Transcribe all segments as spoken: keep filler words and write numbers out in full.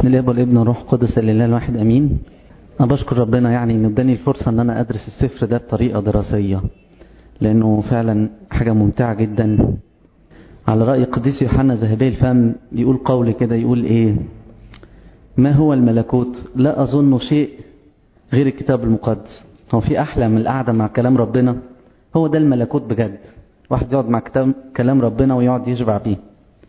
بسم الله والابن والروح القدس الاله الواحد امين. انا بشكر ربنا يعني انه اداني الفرصه ان انا ادرس السفر ده بطريقه دراسيه، لانه فعلا حاجه ممتعه جدا. على راي القديس يوحنا ذهبي الفم يقول قول كده، يقول ايه: ما هو الملكوت؟ لا اظن شيء غير الكتاب المقدس. هو في احلى من القعده مع كلام ربنا؟ هو ده الملكوت بجد، واحد يقعد مع كتاب كلام ربنا ويقعد يشبع بيه.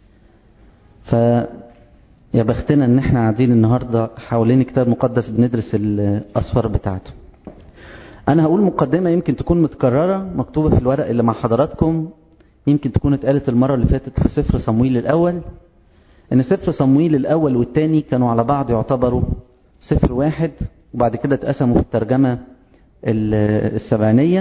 ف يا بختنا ان احنا قاعدين النهارده حوالين كتاب مقدس بندرس الاسفار بتاعته. انا هقول مقدمه يمكن تكون متكرره مكتوبه في الورق اللي مع حضراتكم، يمكن تكون اتقالت المره اللي فاتت في سفر صمويل الاول، ان سفر صمويل الاول والثاني كانوا على بعض يعتبروا سفر واحد، وبعد كده اتقسموا في الترجمه السبعينيه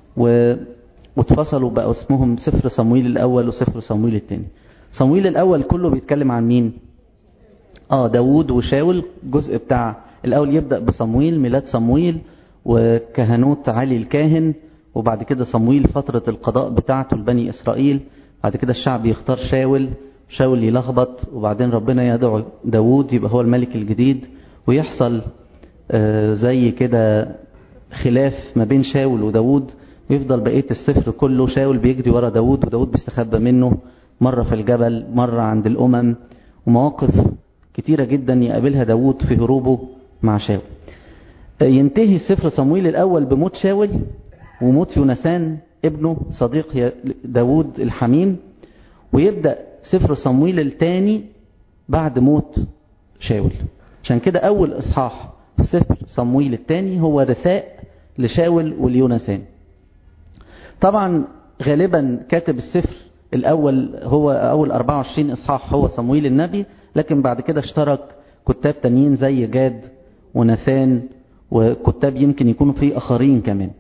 واتفصلوا بقى اسمهم سفر صمويل الاول وسفر صمويل الثاني. صمويل الاول كله بيتكلم عن مين؟ اه داوود وشاول. الجزء بتاع الاول يبدأ بصمويل، ميلاد صمويل وكهنوت علي الكاهن، وبعد كده صمويل فترة القضاء بتاعته لبني اسرائيل، بعد كده الشعب يختار شاول، شاول يلخبط، وبعدين ربنا يدعو داوود يبقى هو الملك الجديد، ويحصل آه زي كده خلاف ما بين شاول وداوود، ويفضل بقية السفر كله شاول بيجري ورا داوود وداوود بيستخبى منه، مرة في الجبل مرة عند الأمم، ومواقف كتيرة جدا يقابلها داوود في هروبه مع شاول. ينتهي سفر صمويل الأول بموت شاول وموت يونسان ابنه صديق داوود الحميم، ويبدأ سفر صمويل الثاني بعد موت شاول. عشان كده أول إصحاح في سفر صمويل الثاني هو رثاء لشاول واليونسان. طبعا غالبا كاتب السفر الأول هو أول أربعة وعشرين إصحاح هو صمويل النبي، لكن بعد كده اشترك كتاب تانيين زي جاد وناثان، وكتاب يمكن يكونوا فيه آخرين كمان.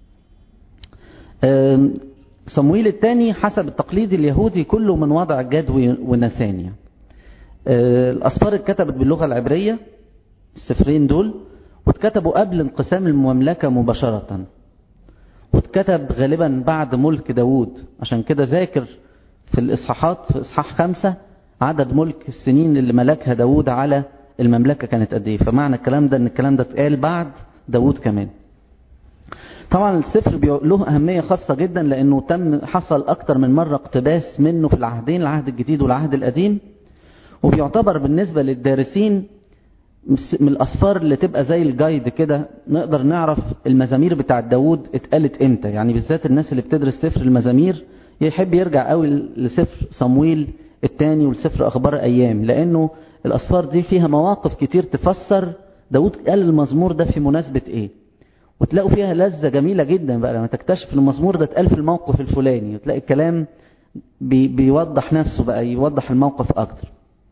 صمويل الثاني حسب التقليد اليهودي كله من وضع جاد وناثان. يعني الأسفار اتكتبت باللغة العبرية السفرين دول، واتكتبوا قبل انقسام المملكة مباشرة، واتكتب غالبا بعد ملك داوود. عشان كده ذاكر في الإصحاحات في إصحاح خمسة عدد ملك السنين اللي ملكها داوود على المملكة كانت قد ايه، فمعنى الكلام ده ان الكلام ده اتقال بعد داوود كمان. طبعا السفر له أهمية خاصة جدا، لأنه تم حصل أكتر من مرة اقتباس منه في العهدين، العهد الجديد والعهد القديم، وبيعتبر بالنسبة للدارسين من الأسفار اللي تبقى زي الجايد كده، نقدر نعرف المزامير بتاع داوود اتقالت امتى. يعني بالذات الناس اللي بتدرس سفر المزامير يحب يرجع قوي لسفر صمويل الثاني ولسفر أخبار أيام، لأنه الأسفار دي فيها مواقف كتير تفسر داود قال المزمور ده في مناسبة ايه، وتلاقوا فيها لذة جميلة جدا بقى لما تكتشف المزمور ده اتقال في الموقف الفلاني، وتلاقي الكلام بي بيوضح نفسه بقى، يوضح الموقف أكتر.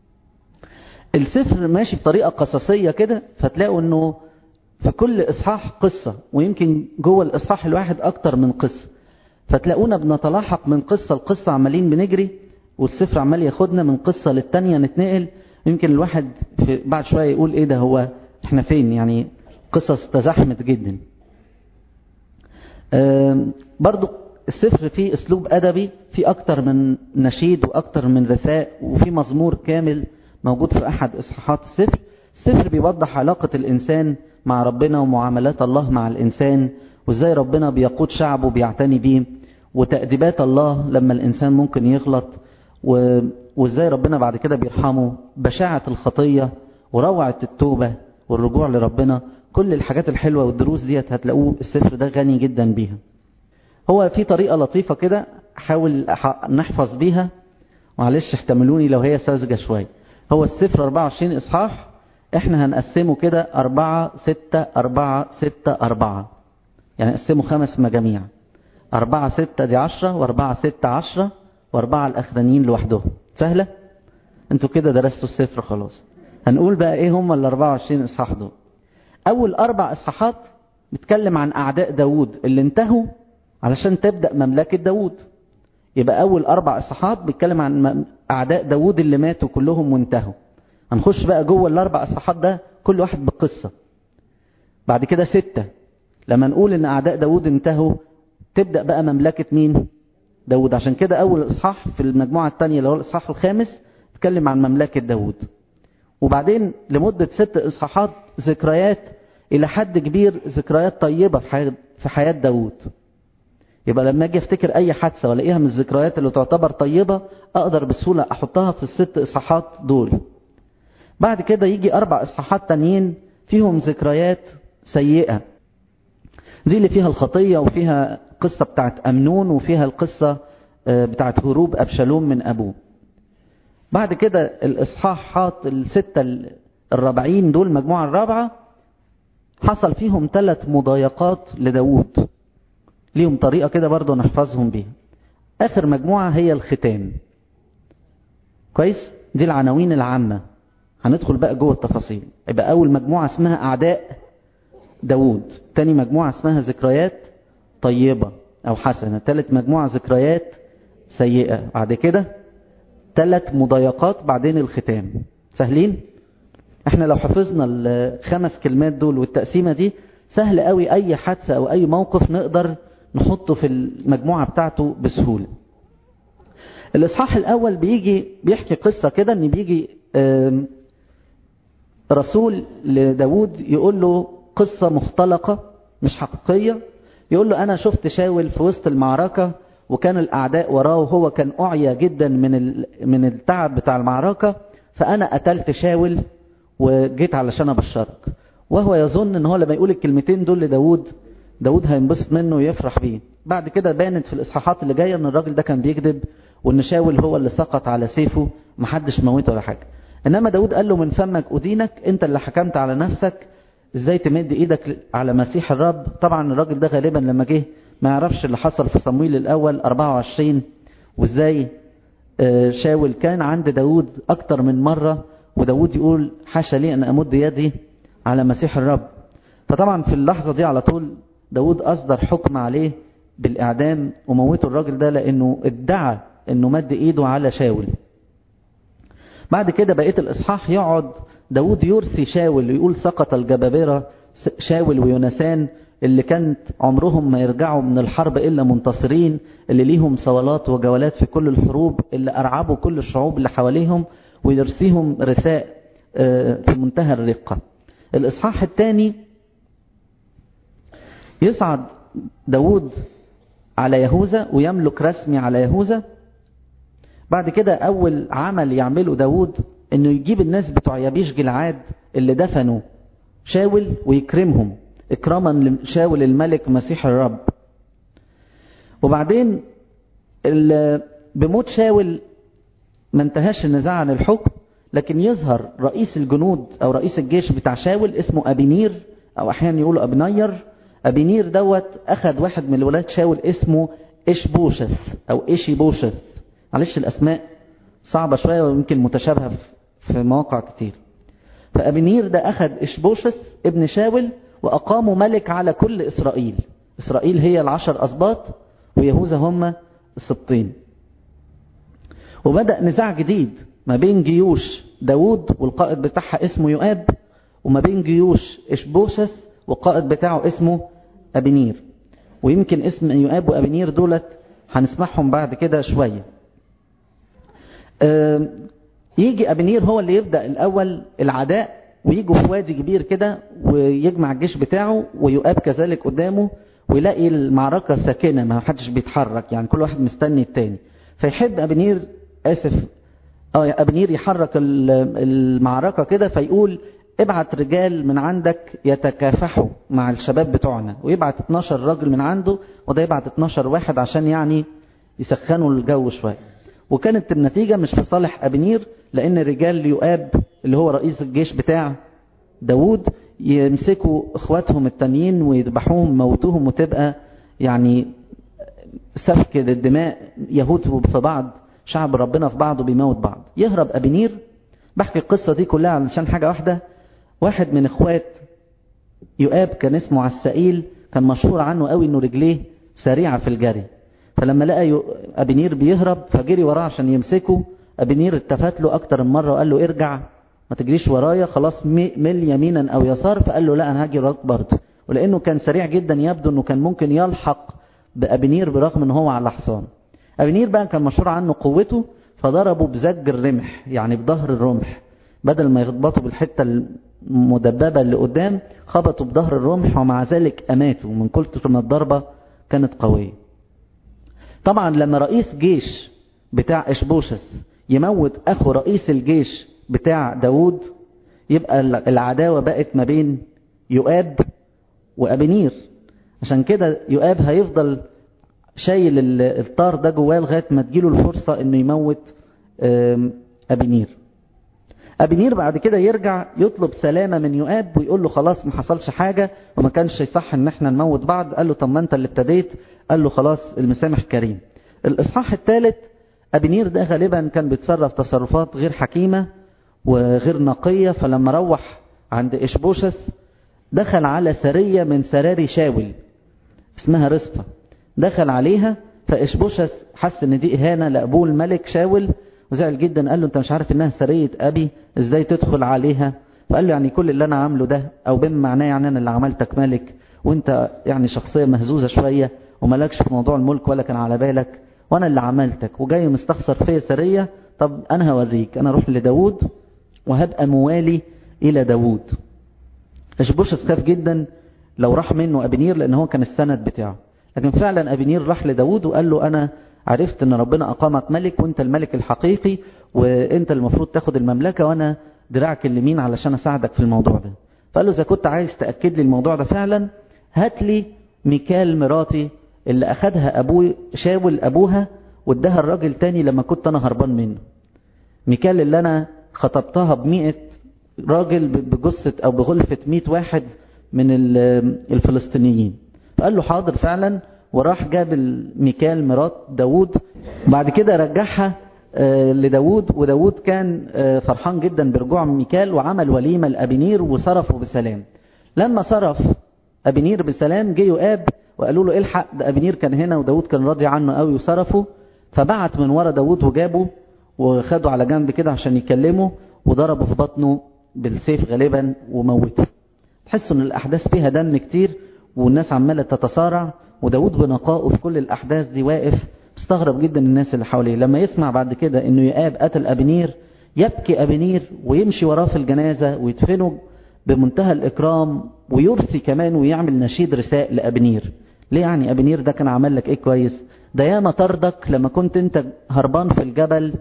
السفر ماشي بطريقة قصصية كده، فتلاقوا انه في كل إصحاح قصة، ويمكن جوه الإصحاح الواحد أكتر من قصة، فتلاقونا بنتلاحق من قصة لقصة، عمالين بنجري والسفر عمال ياخدنا من قصة للتانية نتنقل. يمكن الواحد في بعد شوية يقول ايه ده، هو احنا فين؟ يعني قصص تزحمت جدا. برضو السفر فيه اسلوب ادبي، فيه اكتر من نشيد واكتر من رثاء، وفيه مزمور كامل موجود في احد اصحاحات السفر. السفر بيوضح علاقة الانسان مع ربنا ومعاملات الله مع الانسان، وازاي ربنا بيقود شعبه بيعتني بيه، وتأديبات الله لما الانسان ممكن يغلط، و... وازاي ربنا بعد كده بيرحمه، بشاعة الخطية وروعة التوبة والرجوع لربنا. كل الحاجات الحلوة والدروس ديت هتلاقوه السفر ده غني جدا بيها. هو في طريقة لطيفة كده حاول نحفظ بيها، معلش احتملوني لو هي ساذجة شوية. هو السفر أربعة وعشرين إصحاح، احنا هنقسمه كده أربعة ستة أربعة ستة أربعة، يعني نقسمه خمس مجاميع، أربعة ستة دي عشرة، وأربعة ستة عشرة، وأربعة الأخرانيين لوحدهم. سهلة؟ انتوا كده درستوا السفر خلاص. هنقول بقى ايه هم ال أربعة وعشرين إصحاح دول. أول أربع إصحاحات بتكلم عن أعداء داوود اللي انتهوا علشان تبدأ مملكة داوود. يبقى أول أربع إصحاحات بيتكلم عن أعداء داوود اللي ماتوا كلهم وانتهوا. هنخش بقى جوه الأربع إصحاحات ده كل واحد بقصة. بعد كده ستة لما نقول إن أعداء داوود انتهوا، تبدأ بقى مملكة مين؟ داود. عشان كده أول إصحاح في المجموعة الثانية اللي هو الإصحاح الخامس تكلم عن مملكة داود. وبعدين لمدة ست إصحاحات ذكريات إلى حد كبير، ذكريات طيبة في حياة, في حياة داود. يبقى لما أجي أفتكر أي حادثة ولاقيها من الذكريات اللي تعتبر طيبة أقدر بسهولة أحطها في الست إصحاحات دول. بعد كده يجي أربع إصحاحات تانيين فيهم ذكريات سيئة، دي اللي فيها الخطية وفيها قصة بتاعت أمنون وفيها القصة بتاعت هروب أبشالوم من أبوه. بعد كده الإصحاحات الستة الرابعين دول المجموعة الرابعة حصل فيهم ثلاث مضايقات لداود، ليهم طريقة كده برضو نحفظهم بيها. آخر مجموعة هي الختام. كويس؟ دي العناوين العامة، هندخل بقى جوه التفاصيل. يبقى أول مجموعة اسمها أعداء داود، تاني مجموعة اسمها ذكريات طيبة أو حسنة، تالت مجموعة ذكريات سيئة، بعد كده ثلاث مضايقات، بعدين الختام. سهلين؟ احنا لو حفظنا الخمس كلمات دول والتقسيمة دي سهل قوي أي حادثة أو أي موقف نقدر نحطه في المجموعة بتاعته بسهولة. الإصحاح الأول بيجي بيحكي قصة كده، ان بيجي رسول لداود يقول له قصة مختلقة مش حقيقية، يقول له أنا شفت شاول في وسط المعركة وكان الأعداء وراه وهو كان أعيا جدا من من التعب بتاع المعركة، فأنا قتلت شاول وجيت علشان أبشرك. وهو يظن ان هو لما يقول الكلمتين دول لداود داود هينبسط منه ويفرح بيه. بعد كده بانت في الإصحاحات اللي جاية ان الراجل ده كان بيكذب وان شاول هو اللي سقط على سيفه، محدش موته ولا حاجة. انما داود قال له من فمك أدينك، انت اللي حكمت على نفسك، ازاي تمد ايدك على مسيح الرب. طبعا الراجل ده غالبا لما جه ما يعرفش اللي حصل في صمويل الاول أربعة وعشرين، وازاي شاول كان عند داود اكتر من مرة، وداود يقول حاشا لي ان امد يدي على مسيح الرب. فطبعا في اللحظة دي على طول داود اصدر حكم عليه بالاعدام وموته الراجل ده لانه ادعى انه مد ايده على شاول. بعد كده بقيت الاصحاح يقعد داود يرثي شاول ويقول سقط الجبابرة شاول ويونسان اللي كانت عمرهم ما يرجعوا من الحرب إلا منتصرين، اللي ليهم صولات وجولات في كل الحروب، اللي أرعبوا كل الشعوب اللي حواليهم، ويرثيهم رثاء في منتهى الرقة. الإصحاح الثاني يصعد داود على يهوذا ويملك رسمي على يهوذا. بعد كده أول عمل يعمله داود انه يجيب الناس بتوع يبيش جلعاد اللي دفنوا شاول ويكرمهم اكراما لشاول الملك مسيح الرب. وبعدين بموت شاول ما انتهاش النزاع عن الحكم، لكن يظهر رئيس الجنود او رئيس الجيش بتاع شاول اسمه أبينير او احيانا يقولوا أبنير. أبينير دوت اخذ واحد من الولاد شاول اسمه إشبوشث او إشيبوشث، معلش الاسماء صعبة شوية ويمكن متشابهة في مواقع كتير. فأبنير ده أخذ إشبوشث ابن شاول وأقامه ملك على كل إسرائيل. إسرائيل هي العشر أسباط ويهوذا هم السبطين. وبدأ نزاع جديد ما بين جيوش داود والقائد بتاعها اسمه يؤاب، وما بين جيوش إشبوشث والقائد بتاعه اسمه أبنير. ويمكن اسم يؤاب وأبنير دولت هنسمعهم بعد كده شوية. أه يجي أبنير هو اللي يبدأ الأول العداء، ويجوا في وادي كبير كده ويجمع الجيش بتاعه، ويؤاب كذلك قدامه، ويلاقي المعركة ساكنة ما حدش بيتحرك، يعني كل واحد مستني التاني. فيحب أبنير آسف اه أبنير يحرك المعركة كده، فيقول ابعت رجال من عندك يتكافحوا مع الشباب بتوعنا، ويبعت اتناشر راجل من عنده وده يبعت اتناشر واحد عشان يعني يسخنوا الجو شوية. وكانت النتيجة مش في صالح أبنير، لأن رجال يؤاب اللي هو رئيس الجيش بتاع داود يمسكوا اخواتهم التانيين ويذبحوهم موتوهم، وتبقى يعني سفك للدماء، يهود في بعض، شعب ربنا في بعضه بيموت بعض. يهرب أبنير. بحكي القصة دي كلها علشان حاجة واحدة. واحد من اخوات يؤاب كان اسمه عسائيل، كان مشهور عنه قوي انه رجليه سريعة في الجري. فلما لقى أبنير بيهرب فجري وراه عشان يمسكه. أبنير التفت له أكتر من مرة وقال له ارجع ما تجريش ورايا، خلاص مل يمينا أو يسار. فقال له لا أنا هاجي وراك برضه. ولأنه كان سريع جدا يبدو أنه كان ممكن يلحق بأبنير برغم أنه هو على حصان. أبنير بقى كان مشهور عنه قوته، فضربه بزج الرمح يعني بظهر الرمح، بدل ما يخبطوا بالحتة المدببة اللي قدام خبطوا بظهر الرمح، ومع ذلك أماتوا من كتر ما الضربة كانت قوية. طبعا لما رئيس جيش بتاع إشبوشس يموت أخو رئيس الجيش بتاع داود، يبقى العداوة بقت ما بين يؤاب وأبنير. عشان كده يؤاب هيفضل شايل الطار ده جواه لغاية ما تجيله الفرصة انه يموت أبنير. أبنير بعد كده يرجع يطلب سلامة من يؤاب ويقول له خلاص ما حصلش حاجة وما كانش يصح ان احنا نموت بعض. قال له طب ما انت اللي ابتديت. قال له خلاص المسامح كريم. الإصحاح الثالث أبنير ده غالبا كان بيتصرف تصرفات غير حكيمة وغير نقية، فلما روح عند إشبوشس دخل على سرية من سراري شاول اسمها رصفة، دخل عليها. فإشبوشس حس ان دي إهانة لأبوه الملك شاول وزعل جدا. قال له انت مش عارف انها سرية أبي، ازاي تدخل عليها؟ فقال له يعني كل اللي انا عامله ده، او بما معناه يعني انا اللي عملتك ملك، وانت يعني شخصية مهزوزة شوية وملكش في موضوع الملك ولا كان على بالك، وانا اللي عملتك وجاي مستخسر فيا سرية. طب انا هوريك، انا اروح لداود وهبقى موالي الى داود. إشبوشس خاف جدا لو راح منه أبنير لان هو كان السند بتاعه. لكن فعلا أبنير راح لداود وقال له انا عرفت ان ربنا اقامك ملك وانت الملك الحقيقي وانت المفروض تاخد المملكة وانا دراعك اليمين علشان اساعدك في الموضوع ده. فقال له اذا كنت عايز تأكد لي الموضوع ده فعلا هات لي ميكال مراتي اللي اخدها ابوي شاول ابوها واداها الراجل تاني لما كنت انا هربان منه. ميكال اللي انا خطبتها بمئة راجل بجثة او بغلفة مئة واحد من الفلسطينيين. فقال له حاضر فعلا، وراح جاب ميكال مرات داود. بعد كده رجعها لداود، وداود كان فرحان جدا برجوع ميكال وعمل وليمة لأبنير وصرفه بسلام. لما صرف أبنير بسلام جه يؤاب وقالوا له الحق ده أبنير كان هنا وداود كان راضي عنه قوي وصرفه. فبعت من ورا داود وجابه وخده على جنب كده عشان يكلمه وضربه في بطنه بالسيف غالبا وموته. تحسوا ان الأحداث فيها دم كتير والناس عمالة تتصارع، وداود بنقائه في كل الأحداث دي واقف مستغرب جدا الناس اللي حواليه. لما يسمع بعد كده انه يؤاب قتل أبنير يبكي أبنير ويمشي وراه في الجنازة ويدفنه بمنتهى الإكرام ويرثي كمان ويعمل نشيد رثاء لأبنير. ليه يعني أبنير ده كان عمل لك ايه كويس؟ ده ياما طردك لما كنت انت هربان في الجبل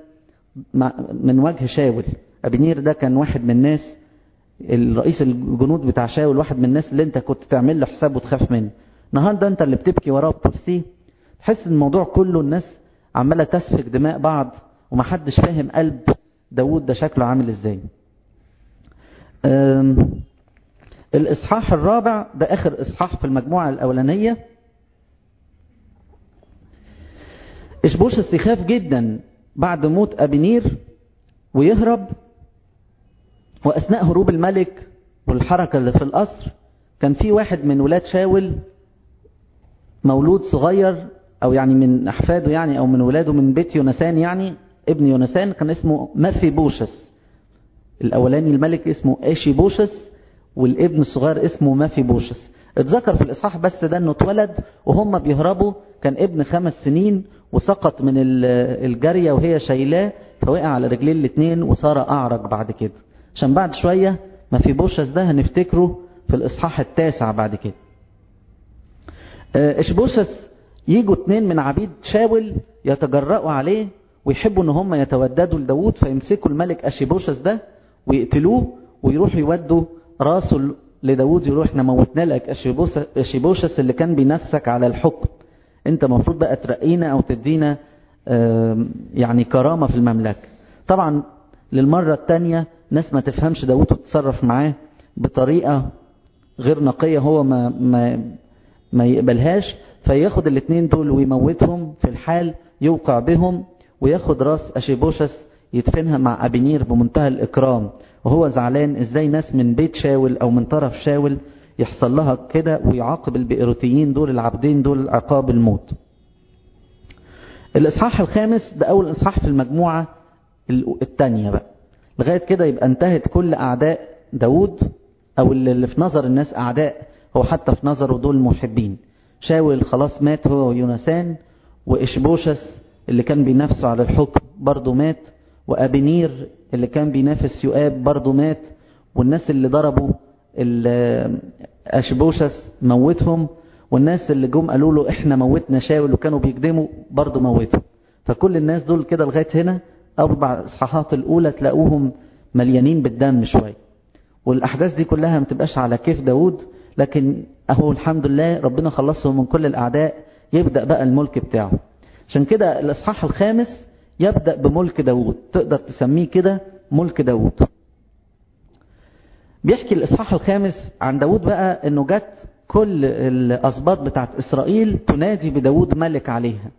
من وجه شاول. أبنير ده كان واحد من الناس الرئيس الجنود بتاع شاول، واحد من الناس اللي انت كنت تعمل له حساب وتخاف منه. النهارده انت اللي بتبكي وراه وبترثيه. تحس ان الموضوع كله الناس عماله تسفك دماء بعض ومحدش فاهم قلب داود ده شكله عامل ازاي. الاصحاح الرابع ده اخر اصحاح في المجموعه الاولانيه. إشبوشس يخاف جدا بعد موت أبنير ويهرب. وأثناء هروب الملك والحركة اللي في القصر كان في واحد من ولاد شاول مولود صغير أو يعني من أحفاده يعني أو من ولاده من بيت يونسان يعني ابن يونسان، كان اسمه مفيبوشس. الأولاني الملك اسمه إشبوشس والابن الصغير اسمه مفيبوشس. اتذكر في الإصحاح بس ده انه اتولد وهم بيهربوا كان ابن خمس سنين وسقط من الجارية وهي شايلاه فوقع على رجلين الاثنين وصار أعرج بعد كده. عشان بعد شوية مفيبوشس ده هنفتكره في الإصحاح التاسع بعد كده. إشبوشس يجوا اتنين من عبيد شاول يتجرأوا عليه ويحبوا ان هم يتوددوا لداود، فيمسكوا الملك أشيبوشس ده ويقتلوه ويروحوا يودوا راسه لداود، يقولوا احنا موتنا لك أشيبوشس اللي كان بينافسك على الحكم، انت مفروض بقى ترقينا او تدينا يعني كرامة في المملكة. طبعا للمرة التانية ناس ما تفهمش داود وتتصرف معاه بطريقة غير نقية، هو ما, ما, ما يقبلهاش، فياخد الاثنين دول ويموتهم في الحال، يوقع بهم وياخد راس أشيبوشس يدفنها مع أبنير بمنتهى الإكرام، وهو زعلان ازاي ناس من بيت شاول او من طرف شاول يحصل لها كده، ويعاقب البئروتيين دول العبدين دول عقاب الموت. الإصحاح الخامس ده أول إصحاح في المجموعة الثانية بقى. لغاية كده يبقى انتهت كل أعداء داود أو اللي في نظر الناس أعداء، هو حتى في نظره دول محبين. شاول خلاص مات هو ويونسان، وإشبوشس اللي كان بينافسه على الحكم برضه مات، وأبنير اللي كان بينافس يؤاب برضو مات، والناس اللي ضربوا أشبوشس موتهم، والناس اللي جم قالوا له احنا موتنا شاول وكانوا بيقدموا برضو موتهم. فكل الناس دول كده لغاية هنا أربع إصحاحات الأولى تلاقوهم مليانين بالدم شوية. والأحداث دي كلها ما تبقاش على كيف داود، لكن أهو الحمد لله ربنا خلصهم من كل الأعداء، يبدأ بقى الملك بتاعه. عشان كده الإصحاح الخامس يبدأ بملك داود، تقدر تسميه كده ملك داود. بيحكي الإصحاح الخامس عن داود بقى انه جت كل الأسباط بتاعت إسرائيل تنادي بداود ملك عليها،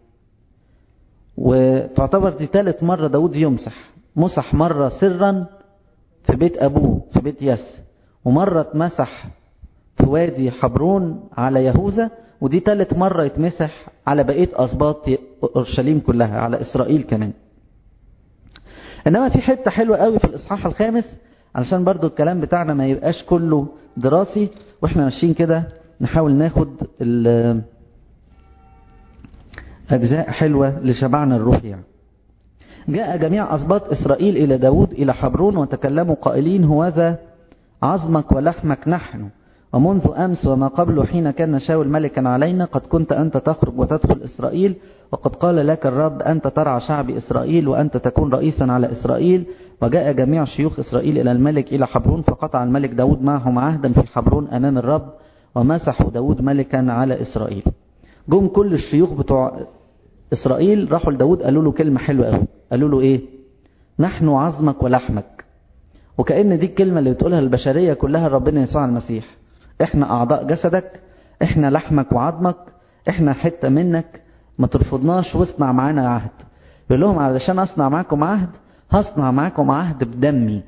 وتعتبر دي ثالث مرة داود يمسح. مسح مرة سرا في بيت أبوه في بيت يس، ومرة اتمسح في وادي حبرون على يهوذا، ودي ثالث مرة يتمسح على بقية أسباط أورشليم كلها، على إسرائيل كمان. إنما في حتة حلوة قوي في الإصحاح الخامس، علشان برضو الكلام بتاعنا ما يبقاش كله دراسي وإحنا ماشيين كده، نحاول ناخد أجزاء حلوة لشبعنا الروح. يعني جاء جميع أسباط إسرائيل إلى داود إلى حبرون وتكلموا قائلين: هوذا عظمك ولحمك نحن، ومنذ أمس وما قبله حين كان شاول ملكا علينا قد كنت أنت تخرج وتدخل إسرائيل، وقد قال لك الرب أنت ترعى شعب إسرائيل وأنت تكون رئيسا على إسرائيل. وجاء جميع شيوخ إسرائيل إلى الملك إلى حبرون، فقطع الملك داود معهم عهدا في حبرون أمام الرب، ومسحوا داود ملكا على إسرائيل. جم كل الشيوخ بتوع إسرائيل راحوا لداود قالوا له كلمة حلوة قوي، قالوا له إيه؟ نحن عظمك ولحمك. وكأن دي الكلمة اللي بتقولها البشرية كلها ربنا يسوع المسيح، احنا أعضاء جسدك، احنا لحمك وعظمك، احنا حتة منك، ما ترفضناش واصنع معانا عهد. يقول لهم علشان أصنع معاكم عهد هصنع معاكم عهد بدمي.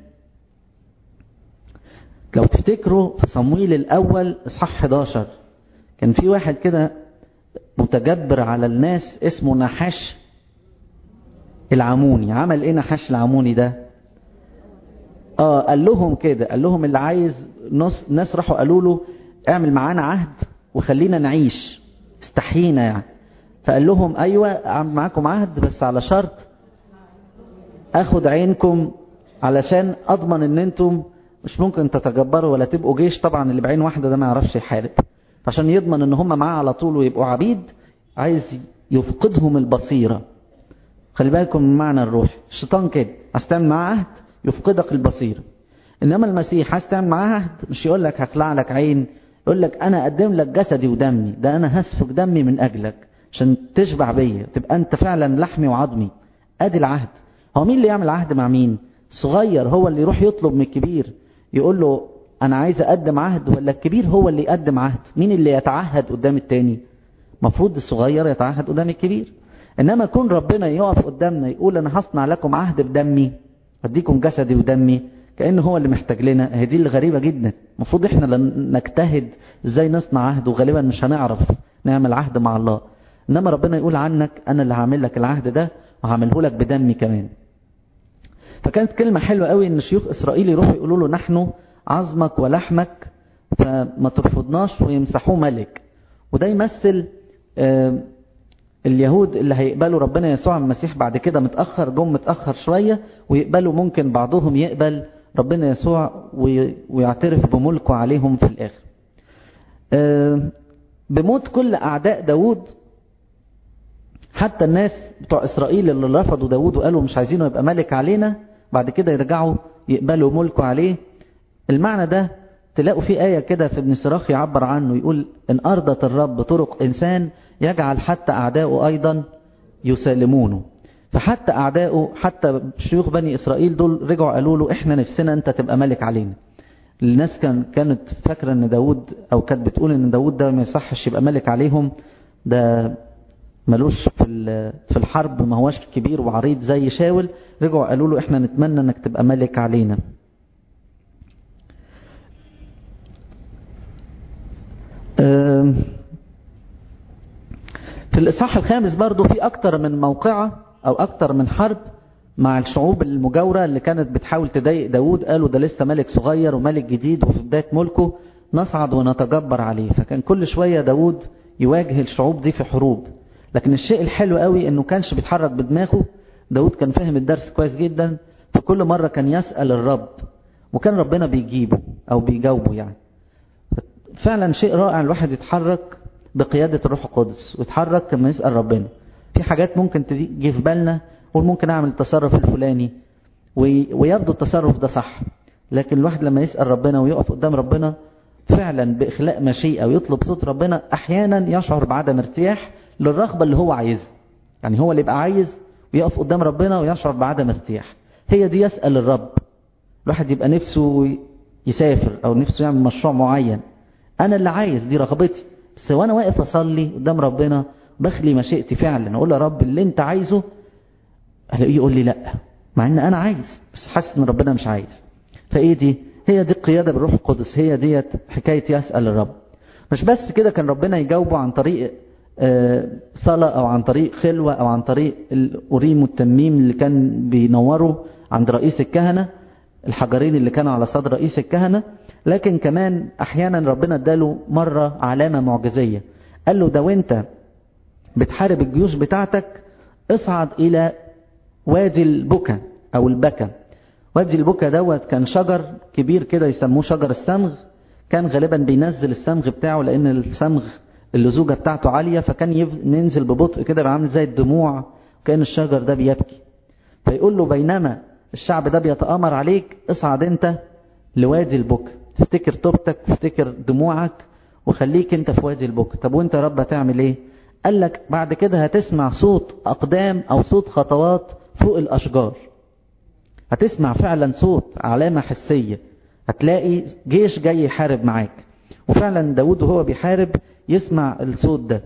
لو تفتكروا في صمويل الأول إصحاح حداشر كان في واحد كده متجبر على الناس اسمه نحاش العموني. عمل ايه نحاش العموني ده؟ اه قال لهم كده، قال لهم اللي عايز نص ناس راحوا قالوا له اعمل معانا عهد وخلينا نعيش، استحيينا يعني. فقال لهم ايوه اعمل معاكم عهد بس على شرط اخد عينكم علشان اضمن ان انتم مش ممكن تتجبروا ولا تبقوا جيش. طبعا اللي بعين واحده ده ما يعرفش يحارب، عشان يضمن ان هم معاه على طول ويبقوا عبيد عايز يفقدهم البصيره. خلي بالكم من معنى الروح، الشيطان كده عايز تعمل معاه عهد يفقدك البصيره، انما المسيح عايز تعمل معاه عهد مش يقول لك هخلع لك عين، يقول لك انا اقدم لك جسدي ودمي، ده انا هسفك دمي من اجلك عشان تشبع بيا، تبقى انت فعلا لحمي وعظمي. ادي العهد. هو مين اللي يعمل عهد مع مين؟ الصغير هو اللي يروح يطلب من الكبير يقول له انا عايز اقدم عهد، ولا الكبير هو اللي يقدم عهد؟ مين اللي يتعهد قدام التاني؟ مفروض الصغير يتعهد قدام الكبير. انما كون ربنا يقف قدامنا يقول انا هصنع لكم عهد بدمي، اديكم جسدي ودمي، كأنه هو اللي محتاج لنا. هي دي اللي غريبة جدا. المفروض احنا نجتهد ازاي نصنع عهد، وغالبا مش هنعرف نعمل عهد مع الله. انما ربنا يقول عنك انا اللي هعمل لك العهد ده وهعمله لك بدمي كمان. فكانت كلمة حلوة قوي ان شيوخ اسرائيل يروحوا يقولوا له نحن عظمك ولحمك فما ترفضناش، ويمسحوه ملك. وده يمثل آه اليهود اللي هيقبلوا ربنا يسوع المسيح بعد كده متأخر، جم متأخر شوية ويقبلوا، ممكن بعضهم يقبل ربنا يسوع ويعترف بملكه عليهم في الآخر. بموت كل أعداء داود، حتى الناس بتوع إسرائيل اللي رفضوا داود وقالوا مش عايزينه يبقى ملك علينا، بعد كده يرجعوا يقبلوا ملكه عليه. المعنى ده تلاقوا في آية كده في ابن سراخ يعبر عنه، يقول إن أرضت الرب طرق إنسان يجعل حتى أعداؤه أيضا يسالمونه. فحتى أعداؤه، حتى شيوخ بني إسرائيل دول رجعوا قالوا له إحنا نفسنا أنت تبقى ملك علينا. الناس كان كانت فاكرة أن داود، أو كانت بتقول أن داود ده ما يصحش يبقى ملك عليهم، ده ملوش في في الحرب، ما هوش كبير وعريض زي شاول. رجعوا قالوا له إحنا نتمنى أنك تبقى ملك علينا. في الإصحاح الخامس برضو في أكتر من موقعة أو أكتر من حرب مع الشعوب المجاورة اللي كانت بتحاول تضايق داود. قالوا ده لسه ملك صغير وملك جديد وفي بداية ملكه، نصعد ونتجبر عليه. فكان كل شوية داود يواجه الشعوب دي في حروب. لكن الشيء الحلو قوي انه كانش بيتحرك بدماغه. داود كان فاهم الدرس كويس جدا، فكل مرة كان يسأل الرب وكان ربنا بيجيبه أو بيجاوبه يعني. فعلا شيء رائع الواحد يتحرك بقيادة الروح القدس ويتحرك لما يسأل ربنا. في حاجات ممكن تيجي في بالنا وممكن أعمل التصرف الفلاني ويبدو التصرف ده صح، لكن الواحد لما يسأل ربنا ويقف قدام ربنا فعلا بإخلاء مشيئة ويطلب صوت ربنا أحيانا يشعر بعدم ارتياح للرغبة اللي هو عايزها. يعني هو اللي يبقى عايز ويقف قدام ربنا ويشعر بعدم ارتياح، هي دي يسأل الرب. الواحد يبقى نفسه يسافر أو نفسه يعمل مشروع معين، أنا اللي عايز، دي رغبتي، بس وأنا واقف أصلي قدام ربنا بخلي مشيئتي فعلا أقول يا رب اللي أنت عايزه، ألاقيه يقول لي لأ، مع أن أنا عايز بس حاسس أن ربنا مش عايز. فإيه دي؟ هي دي القيادة بالروح القدس، هي دي حكاية يسأل الرب. مش بس كده، كان ربنا يجاوبه عن طريق صلاة أو عن طريق خلوة أو عن طريق الأوريم والتميم اللي كان بينوروا عند رئيس الكهنة، الحجرين اللي كانوا على صدر رئيس الكهنة، لكن كمان أحيانا ربنا اداله مرة علامة معجزية. قال له ده وانت بتحارب الجيوش بتاعتك اصعد إلى وادي البكا أو البكا. وادي البكا دوت كان شجر كبير كده يسموه شجر السمغ، كان غالبا بينزل السمغ بتاعه لأن السمغ اللزوجة بتاعته عالية، فكان ينزل ببطء كده بعمل زي الدموع، كان الشجر ده بيبكي. فيقول له بينما الشعب ده بيتآمر عليك اصعد انت لوادي البكا، تفتكر توبتك، تفتكر دموعك، وخليك انت في وادي البكا. طب وانت يا رب هتعمل ايه؟ قال لك بعد كده هتسمع صوت أقدام أو صوت خطوات فوق الأشجار، هتسمع فعلا صوت، علامة حسية، هتلاقي جيش جاي يحارب معاك. وفعلا داود وهو بيحارب يسمع الصوت ده.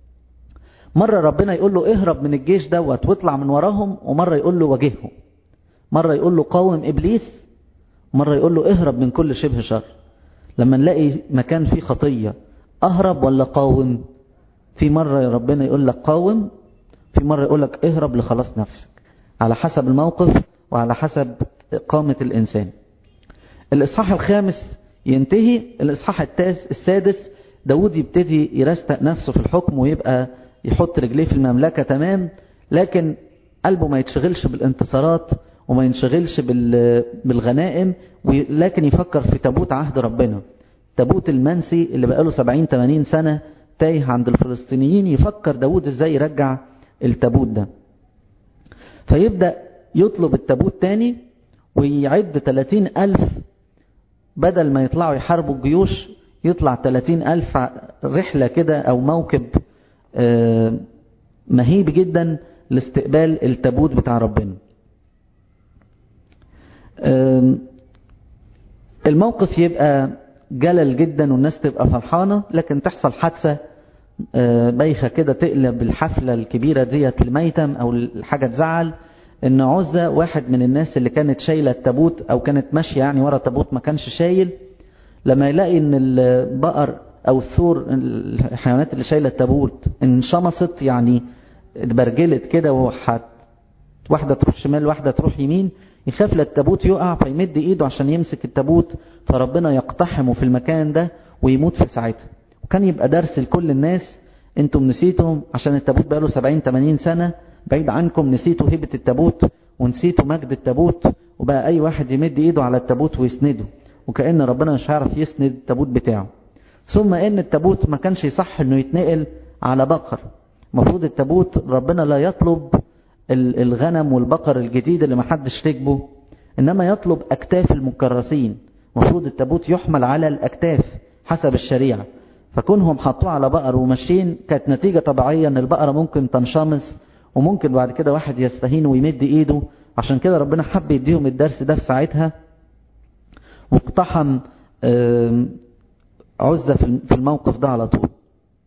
مرة ربنا يقول له اهرب من الجيش دوت واطلع من وراهم، ومرة يقول له واجههم، مرة يقول له قاوم إبليس، مرة يقول له اهرب من كل شبه شر. لما نلاقي مكان فيه خطية اهرب ولا قاوم؟ في مرة ربنا يقول لك قاوم، في مرة يقول لك اهرب لخلاص نفسك، على حسب الموقف وعلى حسب قامة الإنسان. الإصحاح الخامس ينتهي، الإصحاح التاس السادس داود يبتدي يرستق نفسه في الحكم ويبقى يحط رجليه في المملكة تمام، لكن قلبه ما يتشغلش بالانتصارات وما ينشغلش بالغنائم، لكن يفكر في تابوت عهد ربنا، تابوت المنسي اللي بقاله سبعين ثمانين سنة تايه عند الفلسطينيين. يفكر داود ازاي يرجع التابوت ده، فيبدأ يطلب التابوت تاني ويعد ثلاثين ألف، بدل ما يطلعوا يحاربوا الجيوش يطلع ثلاثين ألف رحلة كده أو موكب مهيب جدا لاستقبال التابوت بتاع ربنا. الموقف يبقى جلل جدا والناس تبقى فرحانة، لكن تحصل حادثة بايخة كده تقلب الحفلة الكبيرة ديت لميتم أو الحاجة تزعل. إن عزة واحد من الناس اللي كانت شايلة التابوت أو كانت ماشية يعني ورا التابوت ما كانش شايل، لما يلاقي إن البقر أو الثور الحيوانات اللي شايلة التابوت انشمصت يعني اتبرجلت كده، وحت واحدة تروح شمال واحدة تروح يمين، يخاف للتابوت يقع فيمد ايده عشان يمسك التابوت، فربنا يقتحمه في المكان ده ويموت في ساعتها. وكان يبقى درس لكل الناس، انتم نسيتم عشان التابوت بقاله سبعين ثمانين سنة بعيد عنكم، نسيتوا هبة التابوت ونسيتوا مجد التابوت، وبقى اي واحد يمد ايده على التابوت ويسنده، وكأن ربنا مش هيعرف يسند التابوت بتاعه. ثم ان التابوت ما كانش يصح انه يتنقل على بقر، مفروض التابوت ربنا لا يطلب الغنم والبقر الجديد اللي ما حدش ركبه، انما يطلب اكتاف المكرسين، مفروض التابوت يحمل على الاكتاف حسب الشريعة. فكونهم حطوه على بقر وماشيين كانت نتيجة طبيعية ان البقرة ممكن تنشمس وممكن بعد كده واحد يستهين ويمد ايده. عشان كده ربنا حب يديهم الدرس ده في ساعتها، واقتحم عزة في الموقف ده على طول.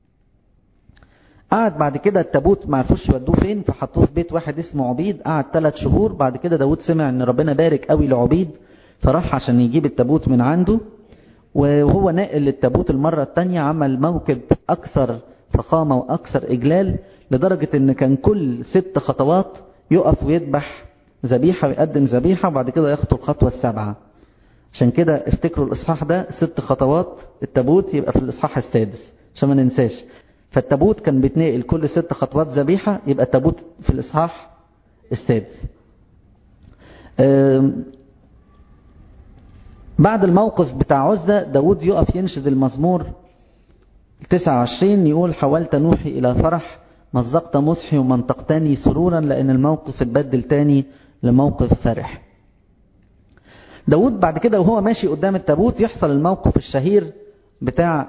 قعد بعد كده التابوت ما عرفوش يودوه فين، فحطوه في بيت واحد اسمه عبيد، قعد ثلاث شهور. بعد كده داود سمع ان ربنا بارك قوي لعبيد، فراح عشان يجيب التابوت من عنده. وهو ناقل التابوت المرة التانية عمل موكب اكثر فخامة واكثر اجلال، لدرجة ان كان كل ست خطوات يقف ويذبح ذبيحة ويقدم ذبيحة، وبعد كده يخطو الخطوة السابعة. عشان كده افتكروا الاصحاح ده ست خطوات التابوت يبقى في الاصحاح السادس عشان ما ننساش. فالتابوت كان بيتنقل كل ست خطوات ذبيحة، يبقى التابوت في الإصحاح السادس. بعد الموقف بتاع عزة داود يقف ينشد المزمور تسعة وعشرين، يقول: حولت نوحي إلى فرح، مزقت مصحي ومنطقتني سرورا، لأن الموقف اتبدل تاني لموقف فرح. داود بعد كده وهو ماشي قدام التابوت يحصل الموقف الشهير بتاع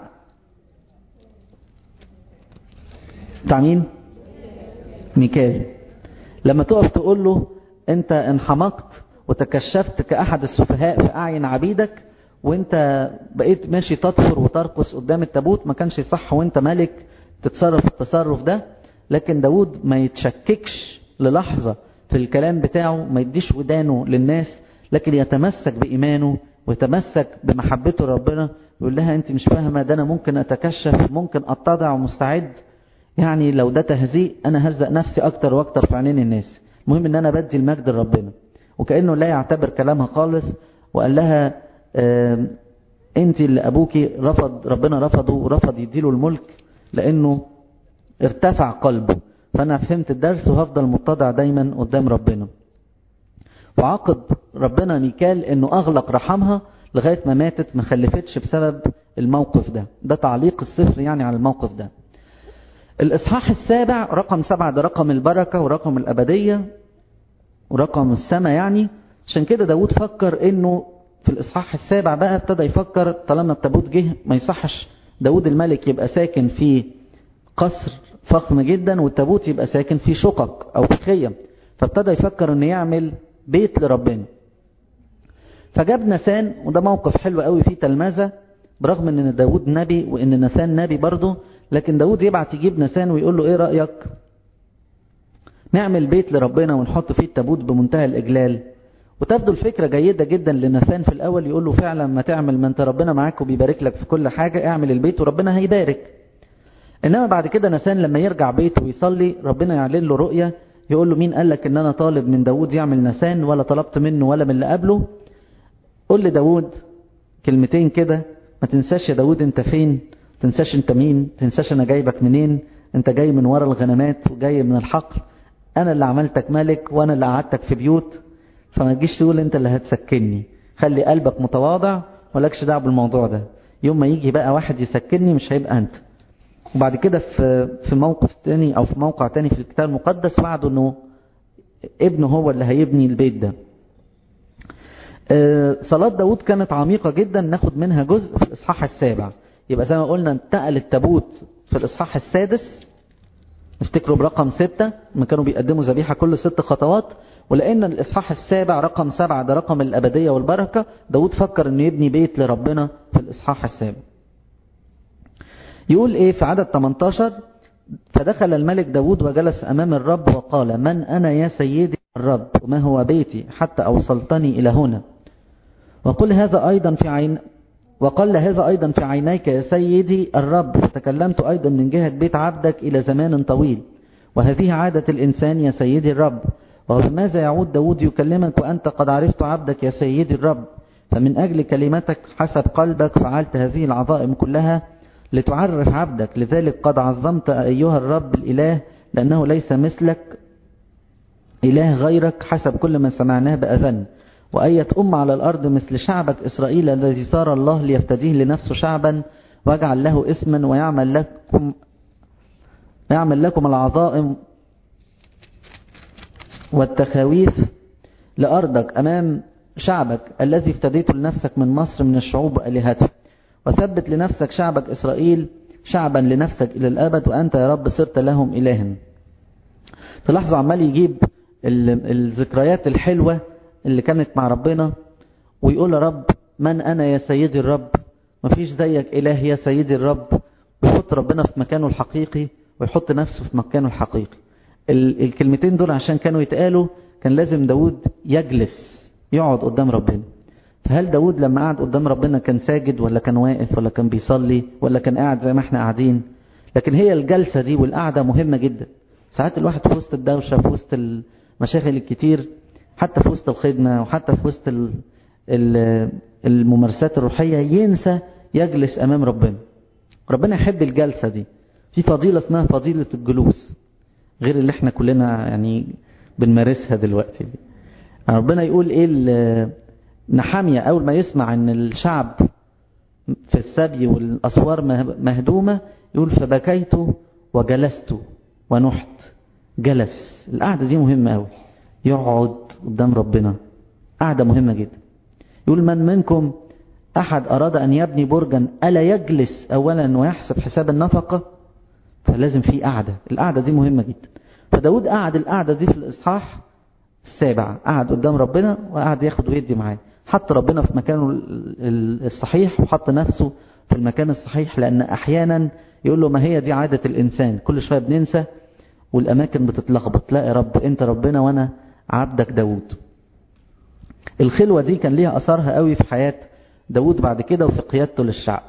بتاع مين؟ ميكال. لما تقف تقول له: انت انحمقت وتكشفت كأحد السفهاء في أعين عبيدك، وانت بقيت ماشي تطفر وترقص قدام التابوت، ما كانش صح وانت ملك تتصرف التصرف ده. لكن داود ما يتشككش للحظة في الكلام بتاعه، ما يديش ودانه للناس، لكن يتمسك بإيمانه ويتمسك بمحبته ربنا. يقول لها: انت مش فاهمة، ده انا ممكن اتكشف، ممكن اتضع ومستعد، يعني لو ده تهزيء انا هزق نفسي اكتر واكتر في عينين الناس، المهم ان انا بدي المجد لربنا. وكأنه لا يعتبر كلامها خالص. وقال لها: اه انت اللي ابوكي رفض، ربنا رفضه ورفض يديله الملك لانه ارتفع قلبه، فانا فهمت الدرس وهفضل متضع دايما قدام ربنا. وعاقب ربنا ميكال انه اغلق رحمها لغاية ما ماتت، ما خلفتش بسبب الموقف ده. ده تعليق السفر يعني على الموقف ده. الاصحاح السابع، رقم سبعة ده رقم البركة ورقم الابدية ورقم السماء يعني. عشان كده داود فكر انه في الاصحاح السابع بقى ابتدى يفكر طالما التابوت جه ما يصحش داود الملك يبقى ساكن في قصر فخم جدا والتابوت يبقى ساكن في شقق او في خيم، فابتدى يفكر انه يعمل بيت لربنا. فجاب نسان، وده موقف حلو قوي فيه تلمذة، برغم ان داود نبي وان نسان نبي برضه، لكن داود يبعت يجيب نسان ويقول له: ايه رأيك نعمل بيت لربنا ونحط فيه التابوت بمنتهى الإجلال؟ وتبدو الفكرة جيدة جدا لنسان في الأول، يقول له: فعلا ما تعمل، ما انت ربنا معاك وبيبارك لك في كل حاجة، اعمل البيت وربنا هيبارك. إنما بعد كده نسان لما يرجع بيته ويصلي ربنا يعلن له رؤية، يقول له: مين قال لك ان انا طالب من داود يعمل نسان، ولا طلبت منه ولا من اللي قبله؟ قول لداود كلمتين كده، ما تنساش يا داود انت فين، ما تنساش انت مين، ما تنساش انا جايبك منين، انت جاي من ورا الغنمات وجاي من الحقل، انا اللي عملتك ملك وانا اللي قعدتك في بيوت، فما تجيش تقول انت اللي هتسكنني. خلي قلبك متواضع ولكش دعوه بالموضوع ده، يوم ما يجي بقى واحد يسكنني مش هيبقى انت. وبعد كده في في موقف تاني او في موقع تاني في الكتاب المقدس وعده انه ابنه هو اللي هيبني البيت ده. صلاة داود كانت عميقة جدا، ناخد منها جزء في الإصحاح السابع. يبقى زي ما قلنا انتقل التابوت في الإصحاح السادس، نفتكروا برقم ستة ما كانوا بيقدموا ذبيحة كل ست خطوات. ولأن الإصحاح السابع رقم سبعة ده رقم الأبدية والبركة، داود فكر انه يبني بيت لربنا في الإصحاح السابع. يقول ايه في عدد ثمانية عشر: فدخل الملك داود وجلس أمام الرب وقال: من أنا يا سيدي الرب، وما هو بيتي حتى أوصلتني إلى هنا؟ وقل هذا أيضا في عين وقال هذا أيضا في عينيك يا سيدي الرب، فتكلمت أيضا من جهة بيت عبدك إلى زمان طويل، وهذه عادة الإنسان يا سيدي الرب. وبماذا يعود داود يكلمك وأنت قد عرفت عبدك يا سيدي الرب؟ فمن أجل كلمتك حسب قلبك فعلت هذه العظائم كلها لتعرف عبدك، لذلك قد عظمت أيها الرب الإله، لأنه ليس مثلك إله غيرك حسب كل ما سمعناه بأذن. وأية أم على الأرض مثل شعبك إسرائيل الذي صار الله ليفتديه لنفسه شعبا واجعل له اسما، ويعمل لكم يعمل لكم العظائم والتخاويف لأرضك أمام شعبك الذي افتديته لنفسك من مصر من الشعوب وآلهته، وثبت لنفسك شعبك إسرائيل شعبا لنفسك إلى الأبد، وأنت يا رب صرت لهم إلها. تلاحظوا عمال يجيب الذكريات الحلوة اللي كانت مع ربنا، ويقول: يا رب من أنا يا سيدي الرب، مفيش زيك إله يا سيدي الرب، ويحط ربنا في مكانه الحقيقي ويحط نفسه في مكانه الحقيقي. الكلمتين دول عشان كانوا يتقالوا كان لازم داود يجلس يقعد قدام ربنا. فهل داود لما قعد قدام ربنا كان ساجد ولا كان واقف ولا كان بيصلي ولا كان قاعد زي ما احنا قاعدين؟ لكن هي الجلسة دي والقعدة مهمة جدا. ساعات الواحد في وسط الدوشة، في وسط المشاغل الكتير، حتى في وسط الخدمة وحتى في وسط الممارسات الروحية، ينسى يجلس أمام ربنا. ربنا يحب الجلسة دي. في فضيلة اسمها فضيلة الجلوس، غير اللي احنا كلنا يعني بنمارسها دلوقتي دي. ربنا يقول ايه نحمية اول ما يسمع ان الشعب في السبي والاسوار مهدومة يقول فبكيت وجلست ونحت. جلس، القعدة دي مهمة قوي، يقعد قدام ربنا، قعدة مهمة جدا. يقول من منكم احد اراد ان يبني برجا الا يجلس اولا ويحسب حساب النفقة؟ فلازم في قعدة، القعدة دي مهمة جدا. فداود قعد القعدة دي في الاصحاح السابع، قعد قدام ربنا وقعد ياخد ويدي معاه، حط ربنا في مكانه الصحيح وحط نفسه في المكان الصحيح. لان احيانا يقول له ما هي دي عادة الانسان، كل شوية بننسى والاماكن بتتلخبط. لا يا رب انت ربنا وانا عبدك داود. الخلوة دي كان ليها اثرها قوي في حياة داود بعد كده وفي قيادته للشعب.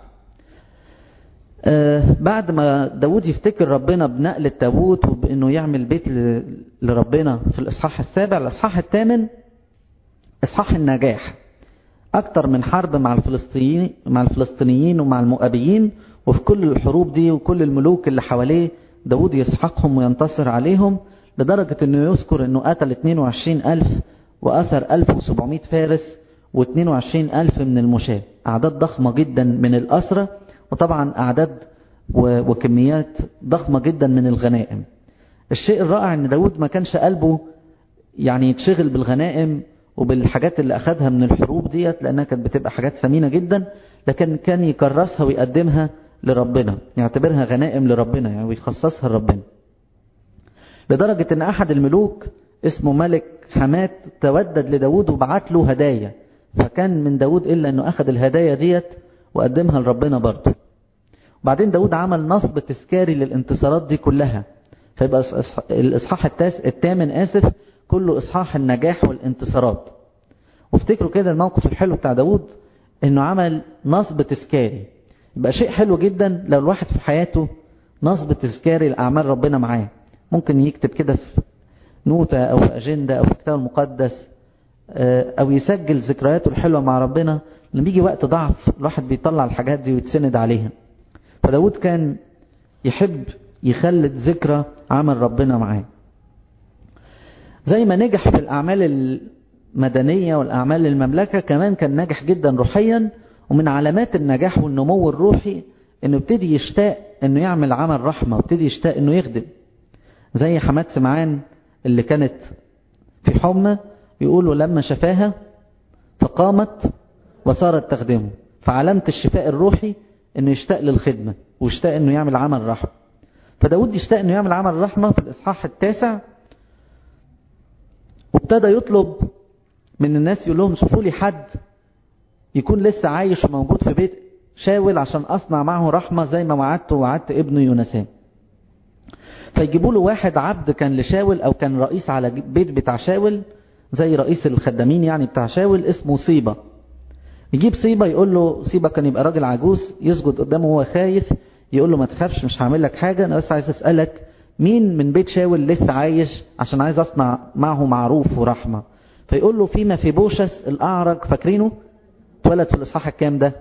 آه بعد ما داود يفتكر ربنا بنقل التابوت وبانه يعمل بيت لربنا في الاصحاح السابع، الاصحاح الثامن اصحاح النجاح. اكتر من حرب مع الفلسطينيين مع الفلسطينيين ومع المؤابيين، وفي كل الحروب دي وكل الملوك اللي حواليه داود يسحقهم وينتصر عليهم، لدرجة انه يذكر انه قتل اتنين وعشرين الف وأسر ألف وسبعمائة فارس واثنين وعشرين ألف من المشاة. أعداد ضخمة جدا من الأسرة، وطبعا أعداد وكميات ضخمة جدا من الغنائم. الشيء الرائع ان داود ما كانش قلبه يعني يتشغل بالغنائم وبالحاجات اللي أخذها من الحروب ديت، لأنها كانت بتبقى حاجات ثمينة جدا، لكن كان يكرسها ويقدمها لربنا، يعتبرها غنائم لربنا يعني ويخصصها لربنا. لدرجة ان أحد الملوك اسمه ملك حمات تودد لداود وبعت له هدايا، فكان من داود إلا أنه أخذ الهدايا ديت وقدمها لربنا برضه. وبعدين داود عمل نصب تذكاري للانتصارات دي كلها، فيبقى الإصحاح الثامن آسف كله إصحاح النجاح والانتصارات. وافتكروا كده الموقف الحلو بتاع داود أنه عمل نصب تذكاري. يبقى شيء حلو جدا لو الواحد في حياته نصب تذكاري لأعمال ربنا معاه، ممكن يكتب كده في نوتة أو في أجندة أو في كتاب المقدس، أو يسجل ذكرياته الحلوة مع ربنا. لما بيجي وقت ضعف الواحد بيطلع الحاجات دي ويتسند عليها. فداود كان يحب يخلد ذكرى عمل ربنا معاه. زي ما نجح في الأعمال المدنية والأعمال المملكة، كمان كان ناجح جدا روحيا. ومن علامات النجاح والنمو الروحي انه ابتدي يشتاق انه يعمل عمل رحمة، وابتدي يشتاق انه يخدم. زي حماد سمعان اللي كانت في حمى، يقولوا لما شفاها فقامت وصارت تخدمه. فعلامة الشفاء الروحي انه يشتاق للخدمة ويشتاق انه يعمل عمل رحمة. فداود يشتاق انه يعمل عمل رحمة في الاصحاح التاسع، وابتدى يطلب من الناس يقول لهم شوفوا لي حد يكون لسه عايش وموجود في بيت شاول عشان أصنع معه رحمة زي ما وعدت ووعدت ابنه يونسان. فيجيبوا له واحد عبد كان لشاول أو كان رئيس على بيت بتاع شاول، زي رئيس الخدامين يعني بتاع شاول، اسمه صيبة. يجيب صيبة يقول له، صيبة كان يبقى راجل عجوز يسجد قدامه وهو خايف، يقول له ما تخافش مش هعمل لك حاجة، أنا بس عايز أسألك مين من بيت شاول لسه عايش عشان عايز أصنع معه معروف ورحمة. فيقول له في مفيبوشس الأعرج، فاكرينه؟ اتولد في الإصحاح الكام ده؟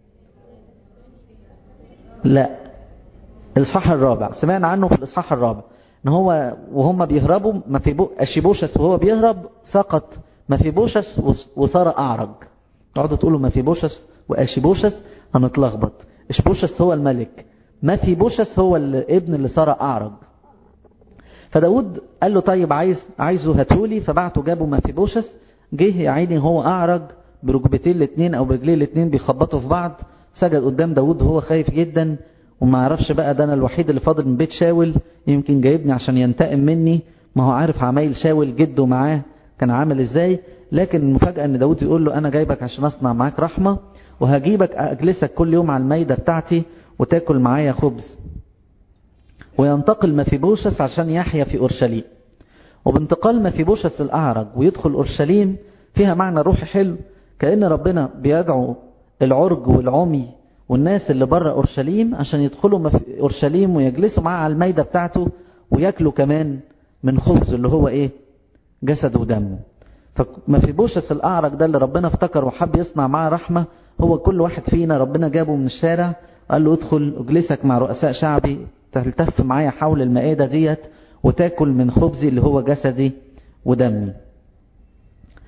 لا، الإصحاح الرابع. سمعنا عنه في الإصحاح الرابع ان هو وهم بيهربوا مفيبوشس وهو بيهرب سقط مفيبوشس وصار أعرج. تقعدوا تقولوا مفيبوشس وأشيبوشس هنتلخبط. إشبوشس هو الملك، مفيبوشس هو الابن اللي صار أعرج. فداود قال له طيب عايز عايزه هاتولي، فبعته جابوا مفيبوشس. جه يا عيني هو أعرج بركبتين الاثنين او برجليه الاثنين بيخبطوا في بعض، سجد قدام داود وهو خايف جدا وما عرفش بقى ده انا الوحيد اللي فاضل من بيت شاول، يمكن جايبني عشان ينتقم مني، ما هو عارف عمايل شاول جده معاه كان عامل ازاي. لكن المفاجأة ان داود يقول له انا جايبك عشان اصنع معاك رحمة، وهجيبك اجلسك كل يوم على المايدة بتاعتي وتاكل معايا خبز. وينتقل مفيبوشس عشان يحيا في اورشليم. وبانتقال مفيبوشس الاعرج ويدخل اورشليم فيها معنى روحي حلو، كأن ربنا بيدعو العرج والعمي والناس اللي بره أورشليم عشان يدخلوا أورشليم ويجلسوا معاه على المايدة بتاعته ويأكلوا كمان من خبز اللي هو إيه؟ جسد ودمه. فمفيبوشس الأعرج ده اللي ربنا افتكر وحب يصنع معاه رحمة، هو كل واحد فينا ربنا جابه من الشارع قال له ادخل اجلسك مع رؤساء شعبي، تلتف معايا حول المائدة ديت وتاكل من خبزي اللي هو جسدي ودمي.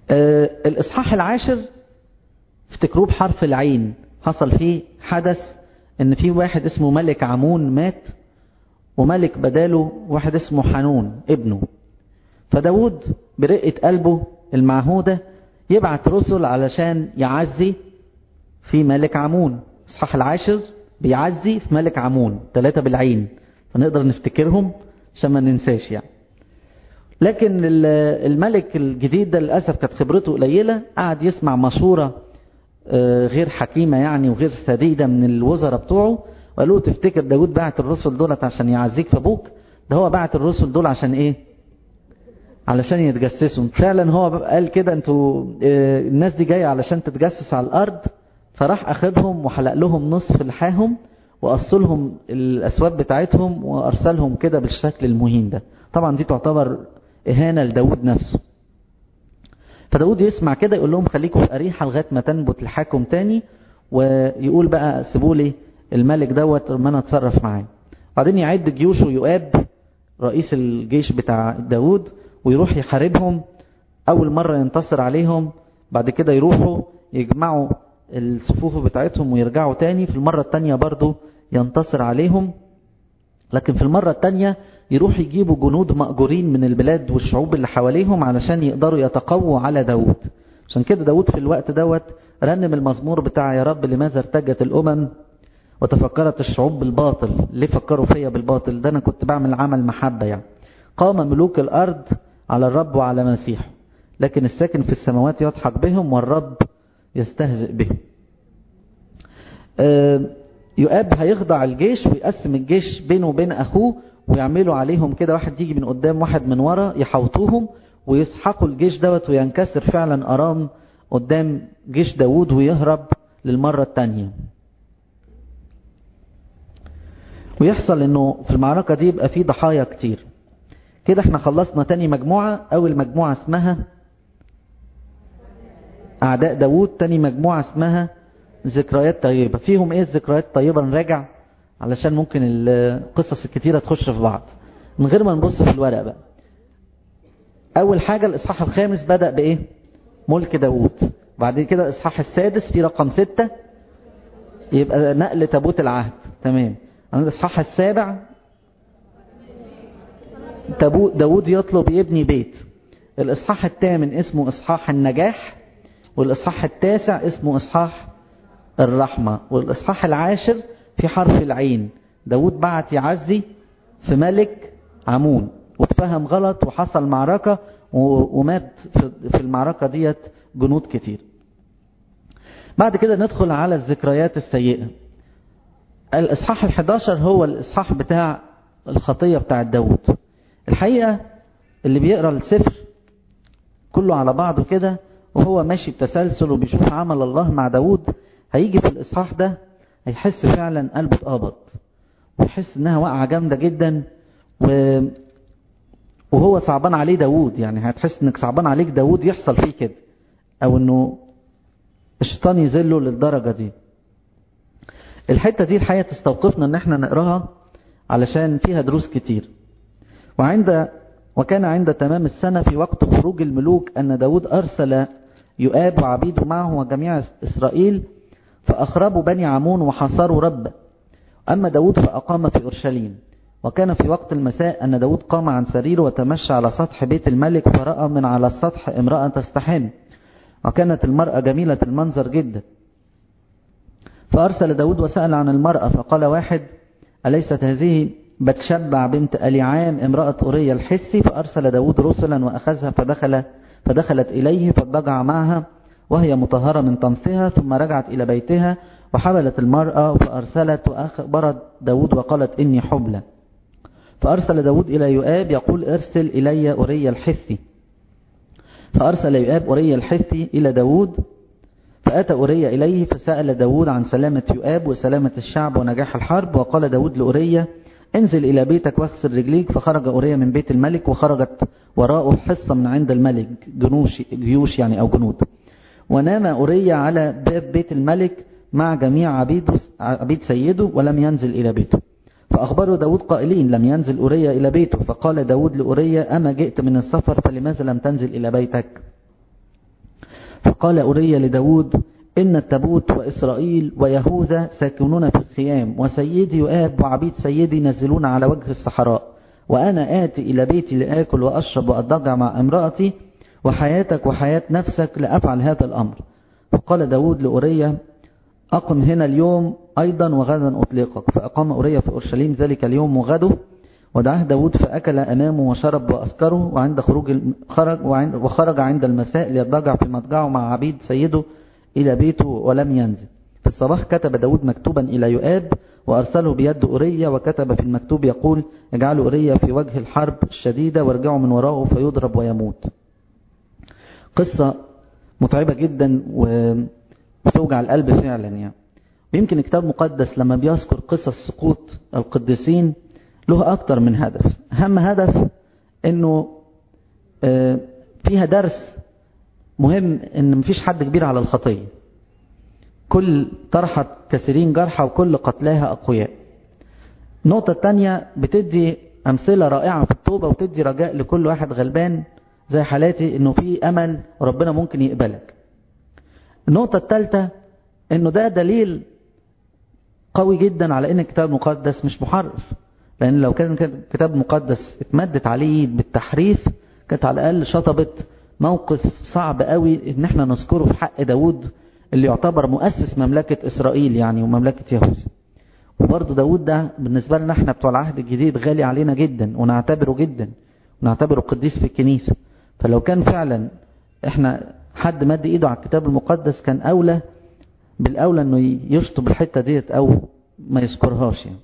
آه الإصحاح العاشر افتكروه بحرف العين. حصل فيه حدث ان في واحد اسمه ملك عمون مات، وملك بداله واحد اسمه حنون ابنه. فداود برقة قلبه المعهودة يبعت رسل علشان يعزي في ملك عمون. اصحاح العاشر بيعزي في ملك عمون، ثلاثة بالعين فنقدر نفتكرهم عشان ما ننساش يعني. لكن الملك الجديد ده للأسف كانت خبرته قليلة، قعد يسمع مشورة غير حكيمة يعني وغير سديدة من الوزراء بتوعه، وقالوا تفتكر داود بعت الرسل دولت عشان يعزيك في ابوك؟ ده هو بعت الرسل دول عشان ايه؟ علشان يتجسسوا. فعلا هو قال كده، انتوا الناس دي جاية علشان تتجسس على الارض. فراح اخدهم وحلق لهم نصف لحاهم وقصلهم الاسواب بتاعتهم وارسلهم كده بالشكل المهين ده. طبعا دي تعتبر اهانة لداود نفسه. فداود يسمع كده يقول لهم خليكم في أريحة لغاية ما تنبت لحاكم تاني، ويقول بقى سيبوا لي الملك دوت ما انا اتصرف معاه. بعدين يعد جيوشه يؤاب رئيس الجيش بتاع داود ويروح يحاربهم. اول مرة ينتصر عليهم، بعد كده يروحوا يجمعوا الصفوف بتاعتهم ويرجعوا تاني. في المرة التانية برضو ينتصر عليهم، لكن في المرة التانية يروح يجيبوا جنود مأجورين من البلاد والشعوب اللي حواليهم علشان يقدروا يتقووا على داود. عشان كده داود في الوقت دوت رنم المزمور بتاع يا رب لماذا ارتجت الأمم وتفكرت الشعوب بالباطل. ليه فكروا فيا بالباطل؟ ده أنا كنت بعمل عمل محبة يعني. قام ملوك الأرض على الرب وعلى مسيحه، لكن الساكن في السماوات يضحك بهم والرب يستهزئ بهم. أه يؤاب هيخضع الجيش ويقسم الجيش بينه وبين أخوه، ويعملوا عليهم كده واحد يجي من قدام واحد من ورا يحوطوهم ويسحقوا الجيش دوت، وينكسر فعلا أرام قدام جيش داود ويهرب للمرة التانية. ويحصل انه في المعركة دي يبقى فيه ضحايا كتير. كده احنا خلصنا تاني مجموعة. اول مجموعة اسمها اعداء داود، تاني مجموعة اسمها ذكريات طيبة. فيهم ايه الذكريات الطيبة؟ نراجع علشان ممكن القصص الكتيرة تخش في بعض من غير ما نبص في الورق بقى. اول حاجة الاصحاح الخامس بدأ بايه؟ ملك داود. بعد كده الاصحاح السادس في رقم ستة يبقى نقل تابوت العهد. تمام. الاصحاح السابع داود يطلب يبني بيت. الاصحاح الثامن اسمه اصحاح النجاح، والاصحاح التاسع اسمه اصحاح الرحمة، والاصحاح العاشر في حرف العين. داود بعت يعزي في ملك عمون واتفهم غلط وحصل معركة ومات في المعركة ديت جنود كتير. بعد كده ندخل على الذكريات السيئة. الاصحاح الحداشر هو الاصحاح بتاع الخطية بتاع داود. الحقيقة اللي بيقرأ السفر كله على بعضه كده وهو ماشي بتسلسل وبيشوف عمل الله مع داود، هيجي في الاصحاح ده هيحس فعلا قلبه اتقبض ويحس انها وقعة جامدة جدا، و... وهو صعبان عليه داود. يعني هتحس انك صعبان عليك داود يحصل فيه كده، او انه الشيطان يذله للدرجة دي. الحتة دي الحقيقة تستوقفنا ان احنا نقراها علشان فيها دروس كتير. وعند وكان عند تمام السنة في وقت خروج الملوك أن داود أرسل يؤاب وعبيده معه وجميع إسرائيل فأخربوا بني عمون وحصروا رب. أما داود فأقام في أورشليم. وكان في وقت المساء أن داود قام عن سريره وتمشى على سطح بيت الملك، فرأى من على السطح امرأة تستحم، وكانت المرأة جميلة المنظر جدا. فأرسل داود وسأل عن المرأة، فقال واحد أليست هذه بتشبع بنت أليعام امرأة أوريا الحسي؟ فأرسل داود رسلا وأخذها فدخل فدخلت إليه فاضطجع معها وهي مطهرة من طمثها، ثم رجعت إلى بيتها وحملت المرأة فأرسلت وأخبرت داود وقالت إني حبلى. فأرسل داود إلى يؤاب يقول ارسل إلي أوريا الحثي. فأرسل يؤاب أوريا الحثي إلى داود، فأتى أوريا إليه فسأل داود عن سلامة يؤاب وسلامة الشعب ونجاح الحرب. وقال داود لأوريا انزل إلى بيتك واغسل رجليك. فخرج أوريا من بيت الملك وخرجت وراءه حصة من عند الملك جنوش جيوش يعني أو جنود. ونام أوريا على باب بيت الملك مع جميع عبيد عبيد سيده ولم ينزل إلى بيته. فأخبروا داود قائلين لم ينزل أوريا إلى بيته. فقال داود لأوريا أما جئت من السفر فلماذا لم تنزل إلى بيتك؟ فقال أوريا لداود: إن التابوت وإسرائيل ويهوذا ساكنون في الخيام، وسيدي يؤاب وعبيد سيدي ينزلون على وجه الصحراء، وأنا آتي إلى بيتي لآكل وأشرب وأضجع مع امرأتي، وحياتك وحياة نفسك لأفعل هذا الأمر. فقال داود لأوريا: أقم هنا اليوم أيضا وغدا أطلقك. فأقام أوريا في أورشليم ذلك اليوم وغده، ودعاه داود فأكل أمامه وشرب وأسكره، وعند خروج خرج وعند وخرج عند المساء ليضجع في مضجعه مع عبيد سيده إلى بيته ولم ينزل. في الصباح كتب داود مكتوبا إلى يؤاب وأرسله بيد أوريا، وكتب في المكتوب يقول: اجعلوا أوريا في وجه الحرب الشديدة وارجعوا من وراءه فيضرب ويموت. قصة متعبة جدا وتوجع القلب فعلا يعني. ويمكن الكتاب المقدس لما بيذكر قصص سقوط القديسين له أكتر من هدف. أهم هدف إنه فيها درس مهم، إن مفيش حد كبير على الخطية، كل طرحت كثيرين جرحى وكل قتلاها أقوياء. النقطة الثانية بتدي أمثلة رائعة في التوبة، وتدي رجاء لكل واحد غلبان زي حالاتي إنه في أمل وربنا ممكن يقبلك. النقطة الثالثة إنه ده دليل قوي جدا على إن الكتاب المقدس مش محرف، لأن لو كان الكتاب المقدس اتمدت عليه بالتحريف كانت على الأقل شطبت موقف صعب قوي إن احنا نذكره في حق داود اللي يعتبر مؤسس مملكة إسرائيل يعني ومملكة يهوذا. وبرضه داود ده بالنسبة لنا احنا بتوع العهد الجديد غالي علينا جدا ونعتبره جدا ونعتبره قديس في الكنيسة. فلو كان فعلا احنا حد مد ايده على الكتاب المقدس كان أولى بالأولى انه يشطب الحتة ديت أو ما يذكرهاش يعني.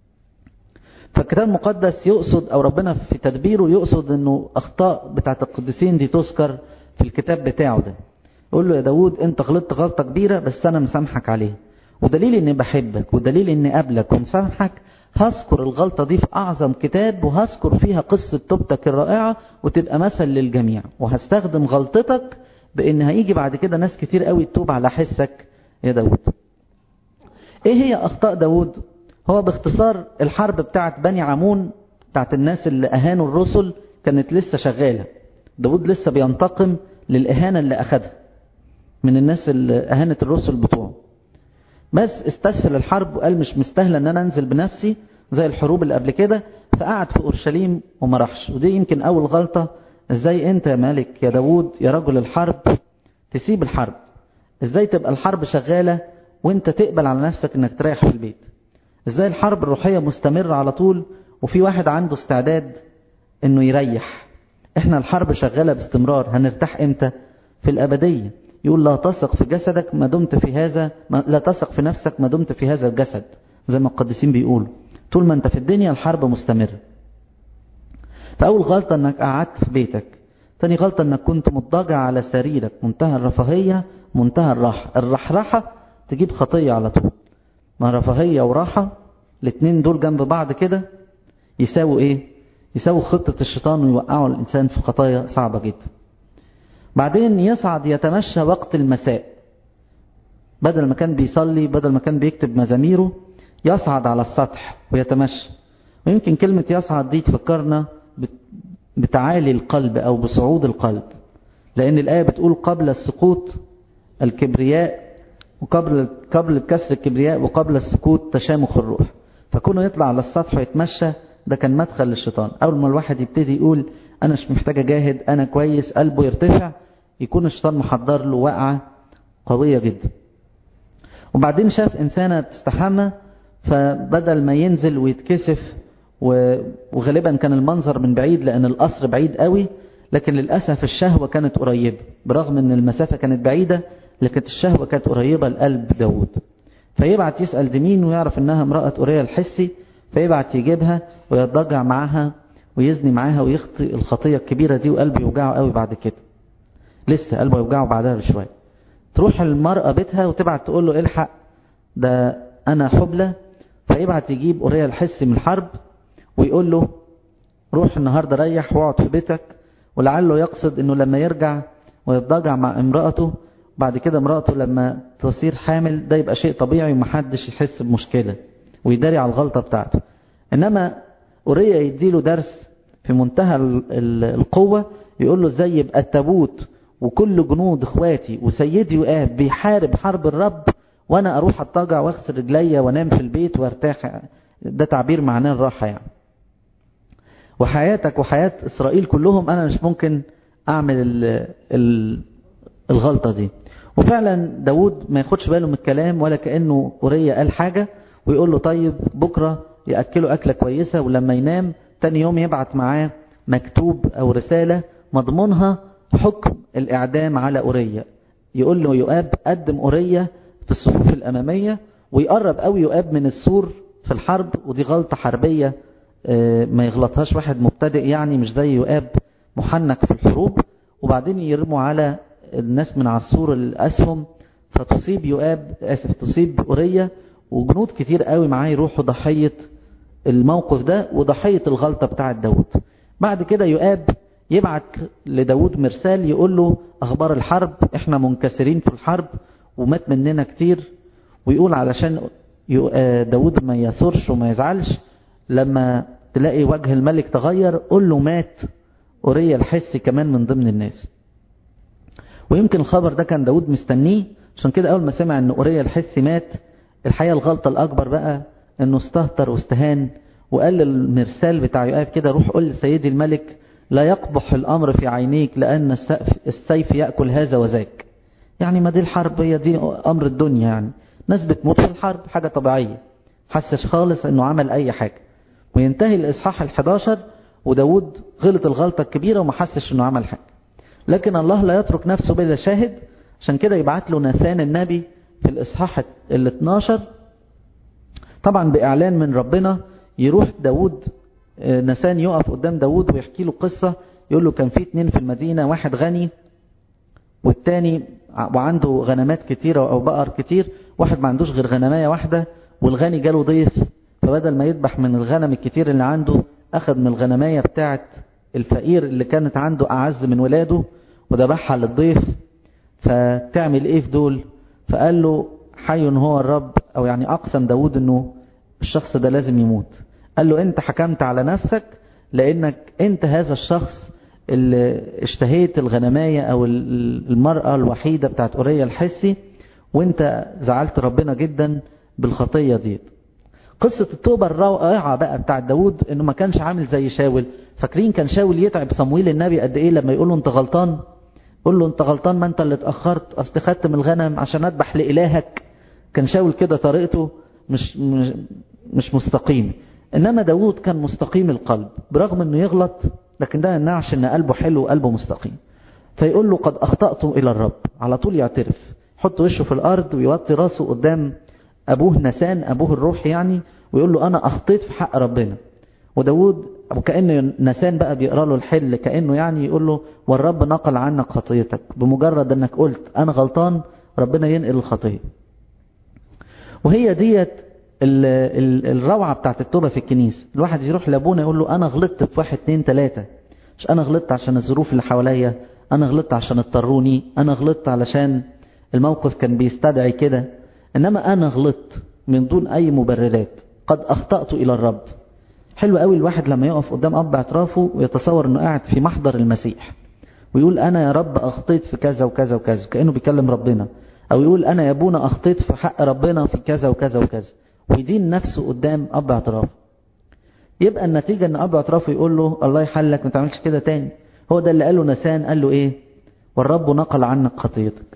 فالكتاب المقدس يقصد أو ربنا في تدبيره يقصد انه أخطاء بتاعت القديسين دي تذكر في الكتاب بتاعه ده. يقول له: يا داود انت غلطت غلطة كبيرة بس انا مسامحك عليها، ودليل اني بحبك ودليل اني قابلك ومسامحك هذكر الغلطة دي في اعظم كتاب، وهذكر فيها قصة توبتك الرائعة وتبقى مثل للجميع، وهستخدم غلطتك بان هيجي بعد كده ناس كتير قوي تتوب على حسك يا داود. ايه هي اخطاء داود؟ هو باختصار الحرب بتاعت بني عمون بتاعت الناس اللي اهانوا الرسل كانت لسه شغالة. داود لسه بينتقم للإهانة اللي أخدها من الناس اللي أهانت الرسل بتوعه، بس استسهل الحرب وقال مش مستاهل ان انا انزل بنفسي زي الحروب اللي قبل كده، فقعد في أورشليم وما راحش. ودي يمكن أول غلطة. ازاي انت يا مالك يا داود يا رجل الحرب تسيب الحرب؟ ازاي تبقى الحرب شغالة وانت تقبل على نفسك انك تريح في البيت؟ ازاي الحرب الروحية مستمرة على طول وفي واحد عنده استعداد انه يريح؟ احنا الحرب شغالة باستمرار، هنرتاح امتى؟ في الأبدية. يقول: لا تثق في جسدك ما دمت في هذا ما لا تثق في نفسك ما دمت في هذا الجسد، زي ما القديسين بيقولوا طول ما انت في الدنيا الحرب مستمرة. فأول غلطة انك قعدت في بيتك. تاني غلطة انك كنت مضطجع على سريرك، منتهى الرفاهية منتهى الراحة. الرحرحة تجيب خطية على طول. ما رفاهية وراحة الاتنين دول جنب بعض كده يساووا ايه؟ يساووا خطة الشيطان ويوقعوا الانسان في خطايا صعبة جدا. بعدين يصعد يتمشى وقت المساء، بدل ما كان بيصلي بدل ما كان بيكتب مزاميره يصعد على السطح ويتمشى. ويمكن كلمة يصعد دي تفكرنا بتعالي القلب أو بصعود القلب، لأن الآية بتقول: قبل السقوط الكبرياء وقبل قبل كسر الكبرياء وقبل السقوط تشامخ الروح. فكونه يطلع على السطح ويتمشى ده كان مدخل للشيطان. أول ما الواحد يبتدي يقول أنا مش محتاج أجاهد أنا كويس، قلبه يرتفع، يكون الشيطان محضر له وقعة قوية جدا. وبعدين شاف إنسانة تستحمى، فبدل ما ينزل ويتكسف، وغالبا كان المنظر من بعيد لأن القصر بعيد قوي، لكن للأسف الشهوة كانت قريبة، برغم أن المسافة كانت بعيدة لكن الشهوة كانت قريبة لقلب داود. فيبعت يسأل دي مين ويعرف أنها امرأة أوريا الحسي، فيبعت يجيبها ويتضجع معها ويزني معاها ويخطئ الخطية الكبيرة دي، وقلبه يوجعه قوي بعد كده. لسه قلبه يوجعه بعدها بشوية. تروح المرأة بيتها وتبعت تقول له: الحق ده أنا حبلة. فيبعت يجيب أوريا الحسي من الحرب ويقول له: روح النهاردة ريح واقعد في بيتك. ولعله يقصد أنه لما يرجع ويتضجع مع امرأته بعد كده امرأته لما تصير حامل ده يبقى شيء طبيعي ومحدش يحس بمشكلة ويداري على الغلطة بتاعته. إنما أوريا يديله درس في منتهى القوة، يقول له ازاي يبقى التابوت وكل جنود اخواتي وسيدي يؤاب بيحارب حرب الرب، وانا اروح اتجع واغسل رجليا وانام في البيت وارتاح. ده تعبير معناه الراحة يعني. وحياتك وحياة اسرائيل كلهم انا مش ممكن اعمل ال ال الغلطة دي. وفعلا داود ما ياخدش باله من الكلام ولا كأنه أوريا قال حاجة، ويقول له طيب بكرة يأكله أكلة كويسة، ولما ينام تاني يوم يبعت معاه مكتوب أو رسالة مضمونها حكم الإعدام على أوريا. يقول له يؤاب قدم أوريا في الصفوف الأمامية، ويقرب قوي يؤاب من السور في الحرب، ودي غلطة حربية ما يغلطهاش واحد مبتدئ يعني، مش زي يؤاب محنك في الحروب. وبعدين يرموا على الناس من على السور الأسهم، فتصيب يؤاب آسف تصيب أوريا، وجنود كتير قوي معاه يروحوا ضحية الموقف ده وضحية الغلطة بتاعة داود. بعد كده يؤاب يبعت لداود مرسال يقول له أخبار الحرب، احنا منكسرين في الحرب ومات مننا كتير. ويقول علشان داود ما يثورش وما يزعلش، لما تلاقي وجه الملك تغير قول له مات أوريا الحسي كمان من ضمن الناس. ويمكن الخبر ده كان داود مستنيه، عشان كده أول ما سمع أن أوريا الحسي مات، الحقيقة الغلطة الأكبر بقى أنه استهتر واستهان، وقال للمرسال بتاع يؤاب كده روح قول لسيدي الملك لا يقبح الأمر في عينيك لأن السيف يأكل هذا وذاك. يعني ما دي الحرب، هي دي أمر الدنيا، يعني ناس بتموت في الحرب حاجة طبيعية. حسش خالص أنه عمل أي حاجة. وينتهي الإصحاح الحداشر وداود غلط الغلطة الكبيرة وما حسش أنه عمل حاجة. لكن الله لا يترك نفسه بلا شاهد، عشان كده يبعت له ناثان النبي في الإصحاح الاثناشر طبعا بإعلان من ربنا. يروح داود ناثان يقف قدام داود ويحكي له قصة، يقول له كان في اتنين في المدينة، واحد غني والتاني وعنده غنمات كتيرة أو بقر كتير، واحد ما عندوش غير غنماية واحدة، والغني جاله ضيف، فبدل ما يذبح من الغنم الكتير اللي عنده أخذ من الغنماية بتاعت الفقير اللي كانت عنده أعز من ولاده وذبحها للضيف. فتعمل ايه في دول؟ فقال له حي هو الرب، او يعني اقسم داود انه الشخص ده لازم يموت. قال له انت حكمت على نفسك لانك انت هذا الشخص اللي اشتهيت الغنماية او المرأة الوحيدة بتاعت أوريا الحسي، وانت زعلت ربنا جدا بالخطية دي. قصة التوبة الرائعة بقى بتاعت داود انه ما كانش عامل زي شاول. فاكرين كان شاول يتعب صمويل النبي قد ايه لما يقول له انت غلطان؟ قول له انت غلطان، ما انت اللي اتأخرت، اصل خدت من الغنم عشان اذبح لإلهك. كان شاول كده طريقته مش مش, مش مستقيم. انما داود كان مستقيم القلب برغم انه يغلط، لكن ده يمنعش ان قلبه حلو وقلبه مستقيم. فيقول له قد اخطأت الى الرب، على طول يعترف، يحط وشه في الارض ويوطي راسه قدام ابوه ناثان ابوه الروح يعني، ويقول له انا اخطيت في حق ربنا. وداود وكأن ناثان بقى بيقرأ له الحل، كأنه يعني يقول له والرب نقل عنك خطيتك، بمجرد انك قلت انا غلطان ربنا ينقل الخطية. وهي ديت الروعة بتاعت التوبة في الكنيسة. الواحد يروح لابونا يقول له انا غلطت في واحد اتنين تلاتة، مش انا غلطت عشان الظروف اللي حواليا، انا غلطت عشان اضطروني، انا غلطت علشان الموقف كان بيستدعي كده، انما انا غلطت من دون اي مبررات. قد اخطأت الى الرب. حلو قوي الواحد لما يقف قدام اب اعترافه ويتصور انه قاعد في محضر المسيح ويقول انا يا رب اخطيت في كذا وكذا وكذا، كأنه بيكلم ربنا. او يقول انا يا ابونا اخطيت في حق ربنا في كذا وكذا وكذا، ويدين نفسه قدام اب اعترافه. يبقى النتيجة ان اب اعترافه يقول له الله يحلك ما تعملش كده تاني. هو ده اللي قاله ناثان، قال له ايه؟ والرب نقل عنك خطيتك.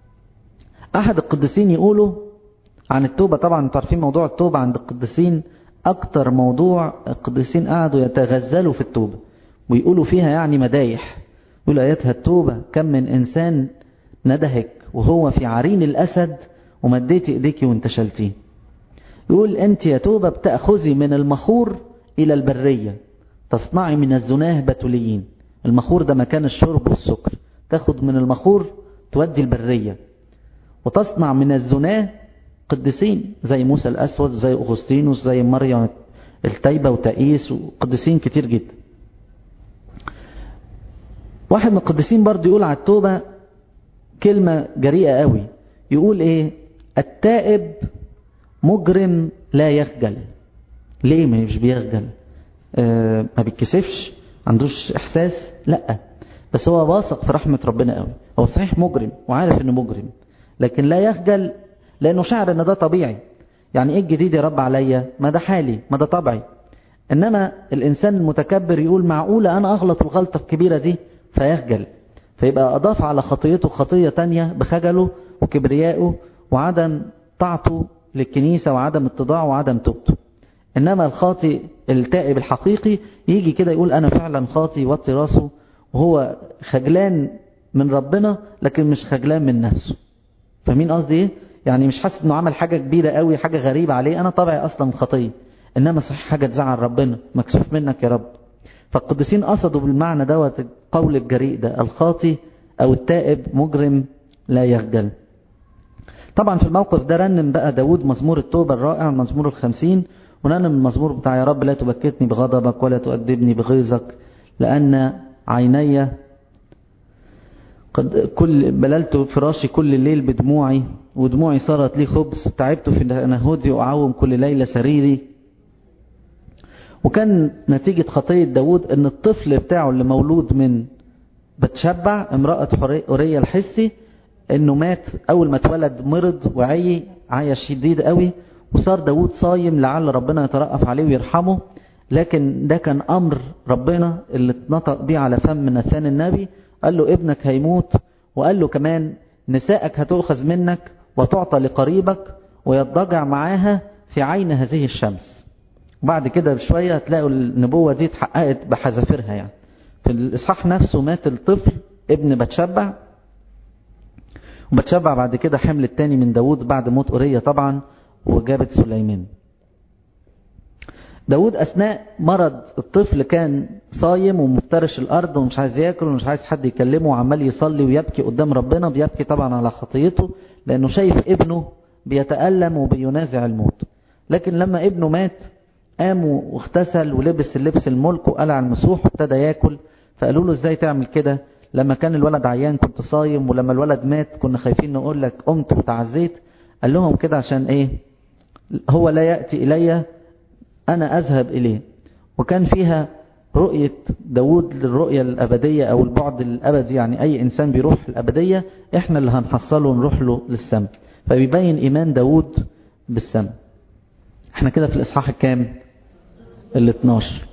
احد القديسين يقولوا عن التوبة، طبعا انتوا عارفين موضوع التوبة عند القديسين اكتر موضوع القديسين قعدوا يتغزلوا في التوبة ويقولوا فيها يعني مدايح. يقول ايتها التوبة كم من انسان ندهك وهو في عرين الاسد ومديتي ايديكي وانتشلتيه. يقول انت يا توبة بتأخذي من المخور الى البرية، تصنعي من الزناه بتوليين. المخور ده مكان الشرب والسكر، تاخد من المخور تودي البرية، وتصنع من الزناه قديسين زي موسى الأسود زي أغسطينوس زي مريم التايبة وتقيس وقديسين كتير جدا. واحد من القديسين برضو يقول على التوبة كلمة جريئة قوي، يقول ايه؟ التائب مجرم لا يخجل. ليه مش بيخجل؟ آه ما بيتكسفش، عندوش احساس؟ لا، بس هو واثق في رحمة ربنا قوي. هو صحيح مجرم وعارف انه مجرم، لكن لا يخجل لانه شعر ان ده طبيعي. يعني ايه الجديد يا رب عليا؟ ما ده حالي، ما ده طبعي. انما الانسان المتكبر يقول معقولة انا اغلط الغلطة الكبيرة دي، فيخجل، فيبقى اضاف على خطيته خطية تانية بخجله وكبريائه وعدم طاعته للكنيسة وعدم اتضاعه وعدم توبته. انما الخاطئ التائب الحقيقي يجي كده يقول انا فعلا خاطئ، يوطي راسه وهو خجلان من ربنا لكن مش خجلان من نفسه. فاهمين قصدي ايه؟ يعني مش حاسس انه عمل حاجة كبيرة قوي، حاجة غريبة عليه، انا طبعي اصلا خطية، انما صحيح حاجة تزعل ربنا، مكسوف منك يا رب. فالقديسين قصدوا بالمعنى دوت القول الجريء ده، الخاطئ او التائب مجرم لا يخجل. طبعا في الموقف ده رنم بقى داود مزمور التوبة الرائع، المزمور الخمسين، ونرنم المزمور بتاع يا رب لا تبكتني بغضبك ولا تؤدبني بغيظك، لأن عيني قد كل بللت فراشي كل الليل بدموعي، ودموعي صارت لي خبز، تعبت في نهودي وأعوم كل ليلة سريري. وكان نتيجة خطية داود ان الطفل بتاعه اللي مولود من بتشبع امرأة أورية الحسي انه مات اول ما اتولد، مرض وعي عيا شديد قوي، وصار داود صايم لعل ربنا يترأف عليه ويرحمه. لكن ده كان امر ربنا اللي اتنطق بيه على فم ناثان النبي، قال له ابنك هيموت، وقال له كمان نسائك هتؤخذ منك وتعطى لقريبك ويضجع معاها في عين هذه الشمس. وبعد كده بشوية هتلاقوا النبوة دي اتحققت بحذافيرها. يعني في الإصحاح نفسه مات الطفل ابن بتشبع، وبتشبع بعد كده حمل التاني من داود بعد موت أورية طبعا، وجابت سليمان. داود أثناء مرض الطفل كان صايم ومفترش الأرض ومش عايز يأكل ومش عايز حد يكلمه، وعمال يصلي ويبكي قدام ربنا، بيبكي طبعا على خطيته لأنه شايف ابنه بيتألم وبينازع الموت. لكن لما ابنه مات قام واغتسل ولبس اللبس الملك وقلع المسوح وابتدى ياكل. فقالوا له ازاي تعمل كده؟ لما كان الولد عيان كنت صايم، ولما الولد مات كنا خايفين نقول لك قمت وتعزيت. قال لهم كده عشان ايه؟ هو لا يأتي إلي أنا أذهب إليه. وكان فيها رؤية داود للرؤية الأبدية أو البعد الأبدي، يعني أي إنسان بيروح الأبدية احنا اللي هنحصله ونروح له للسماء. فبيبين إيمان داود بالسماء. احنا كده في الإصحاح الكام؟ ال اتناشر.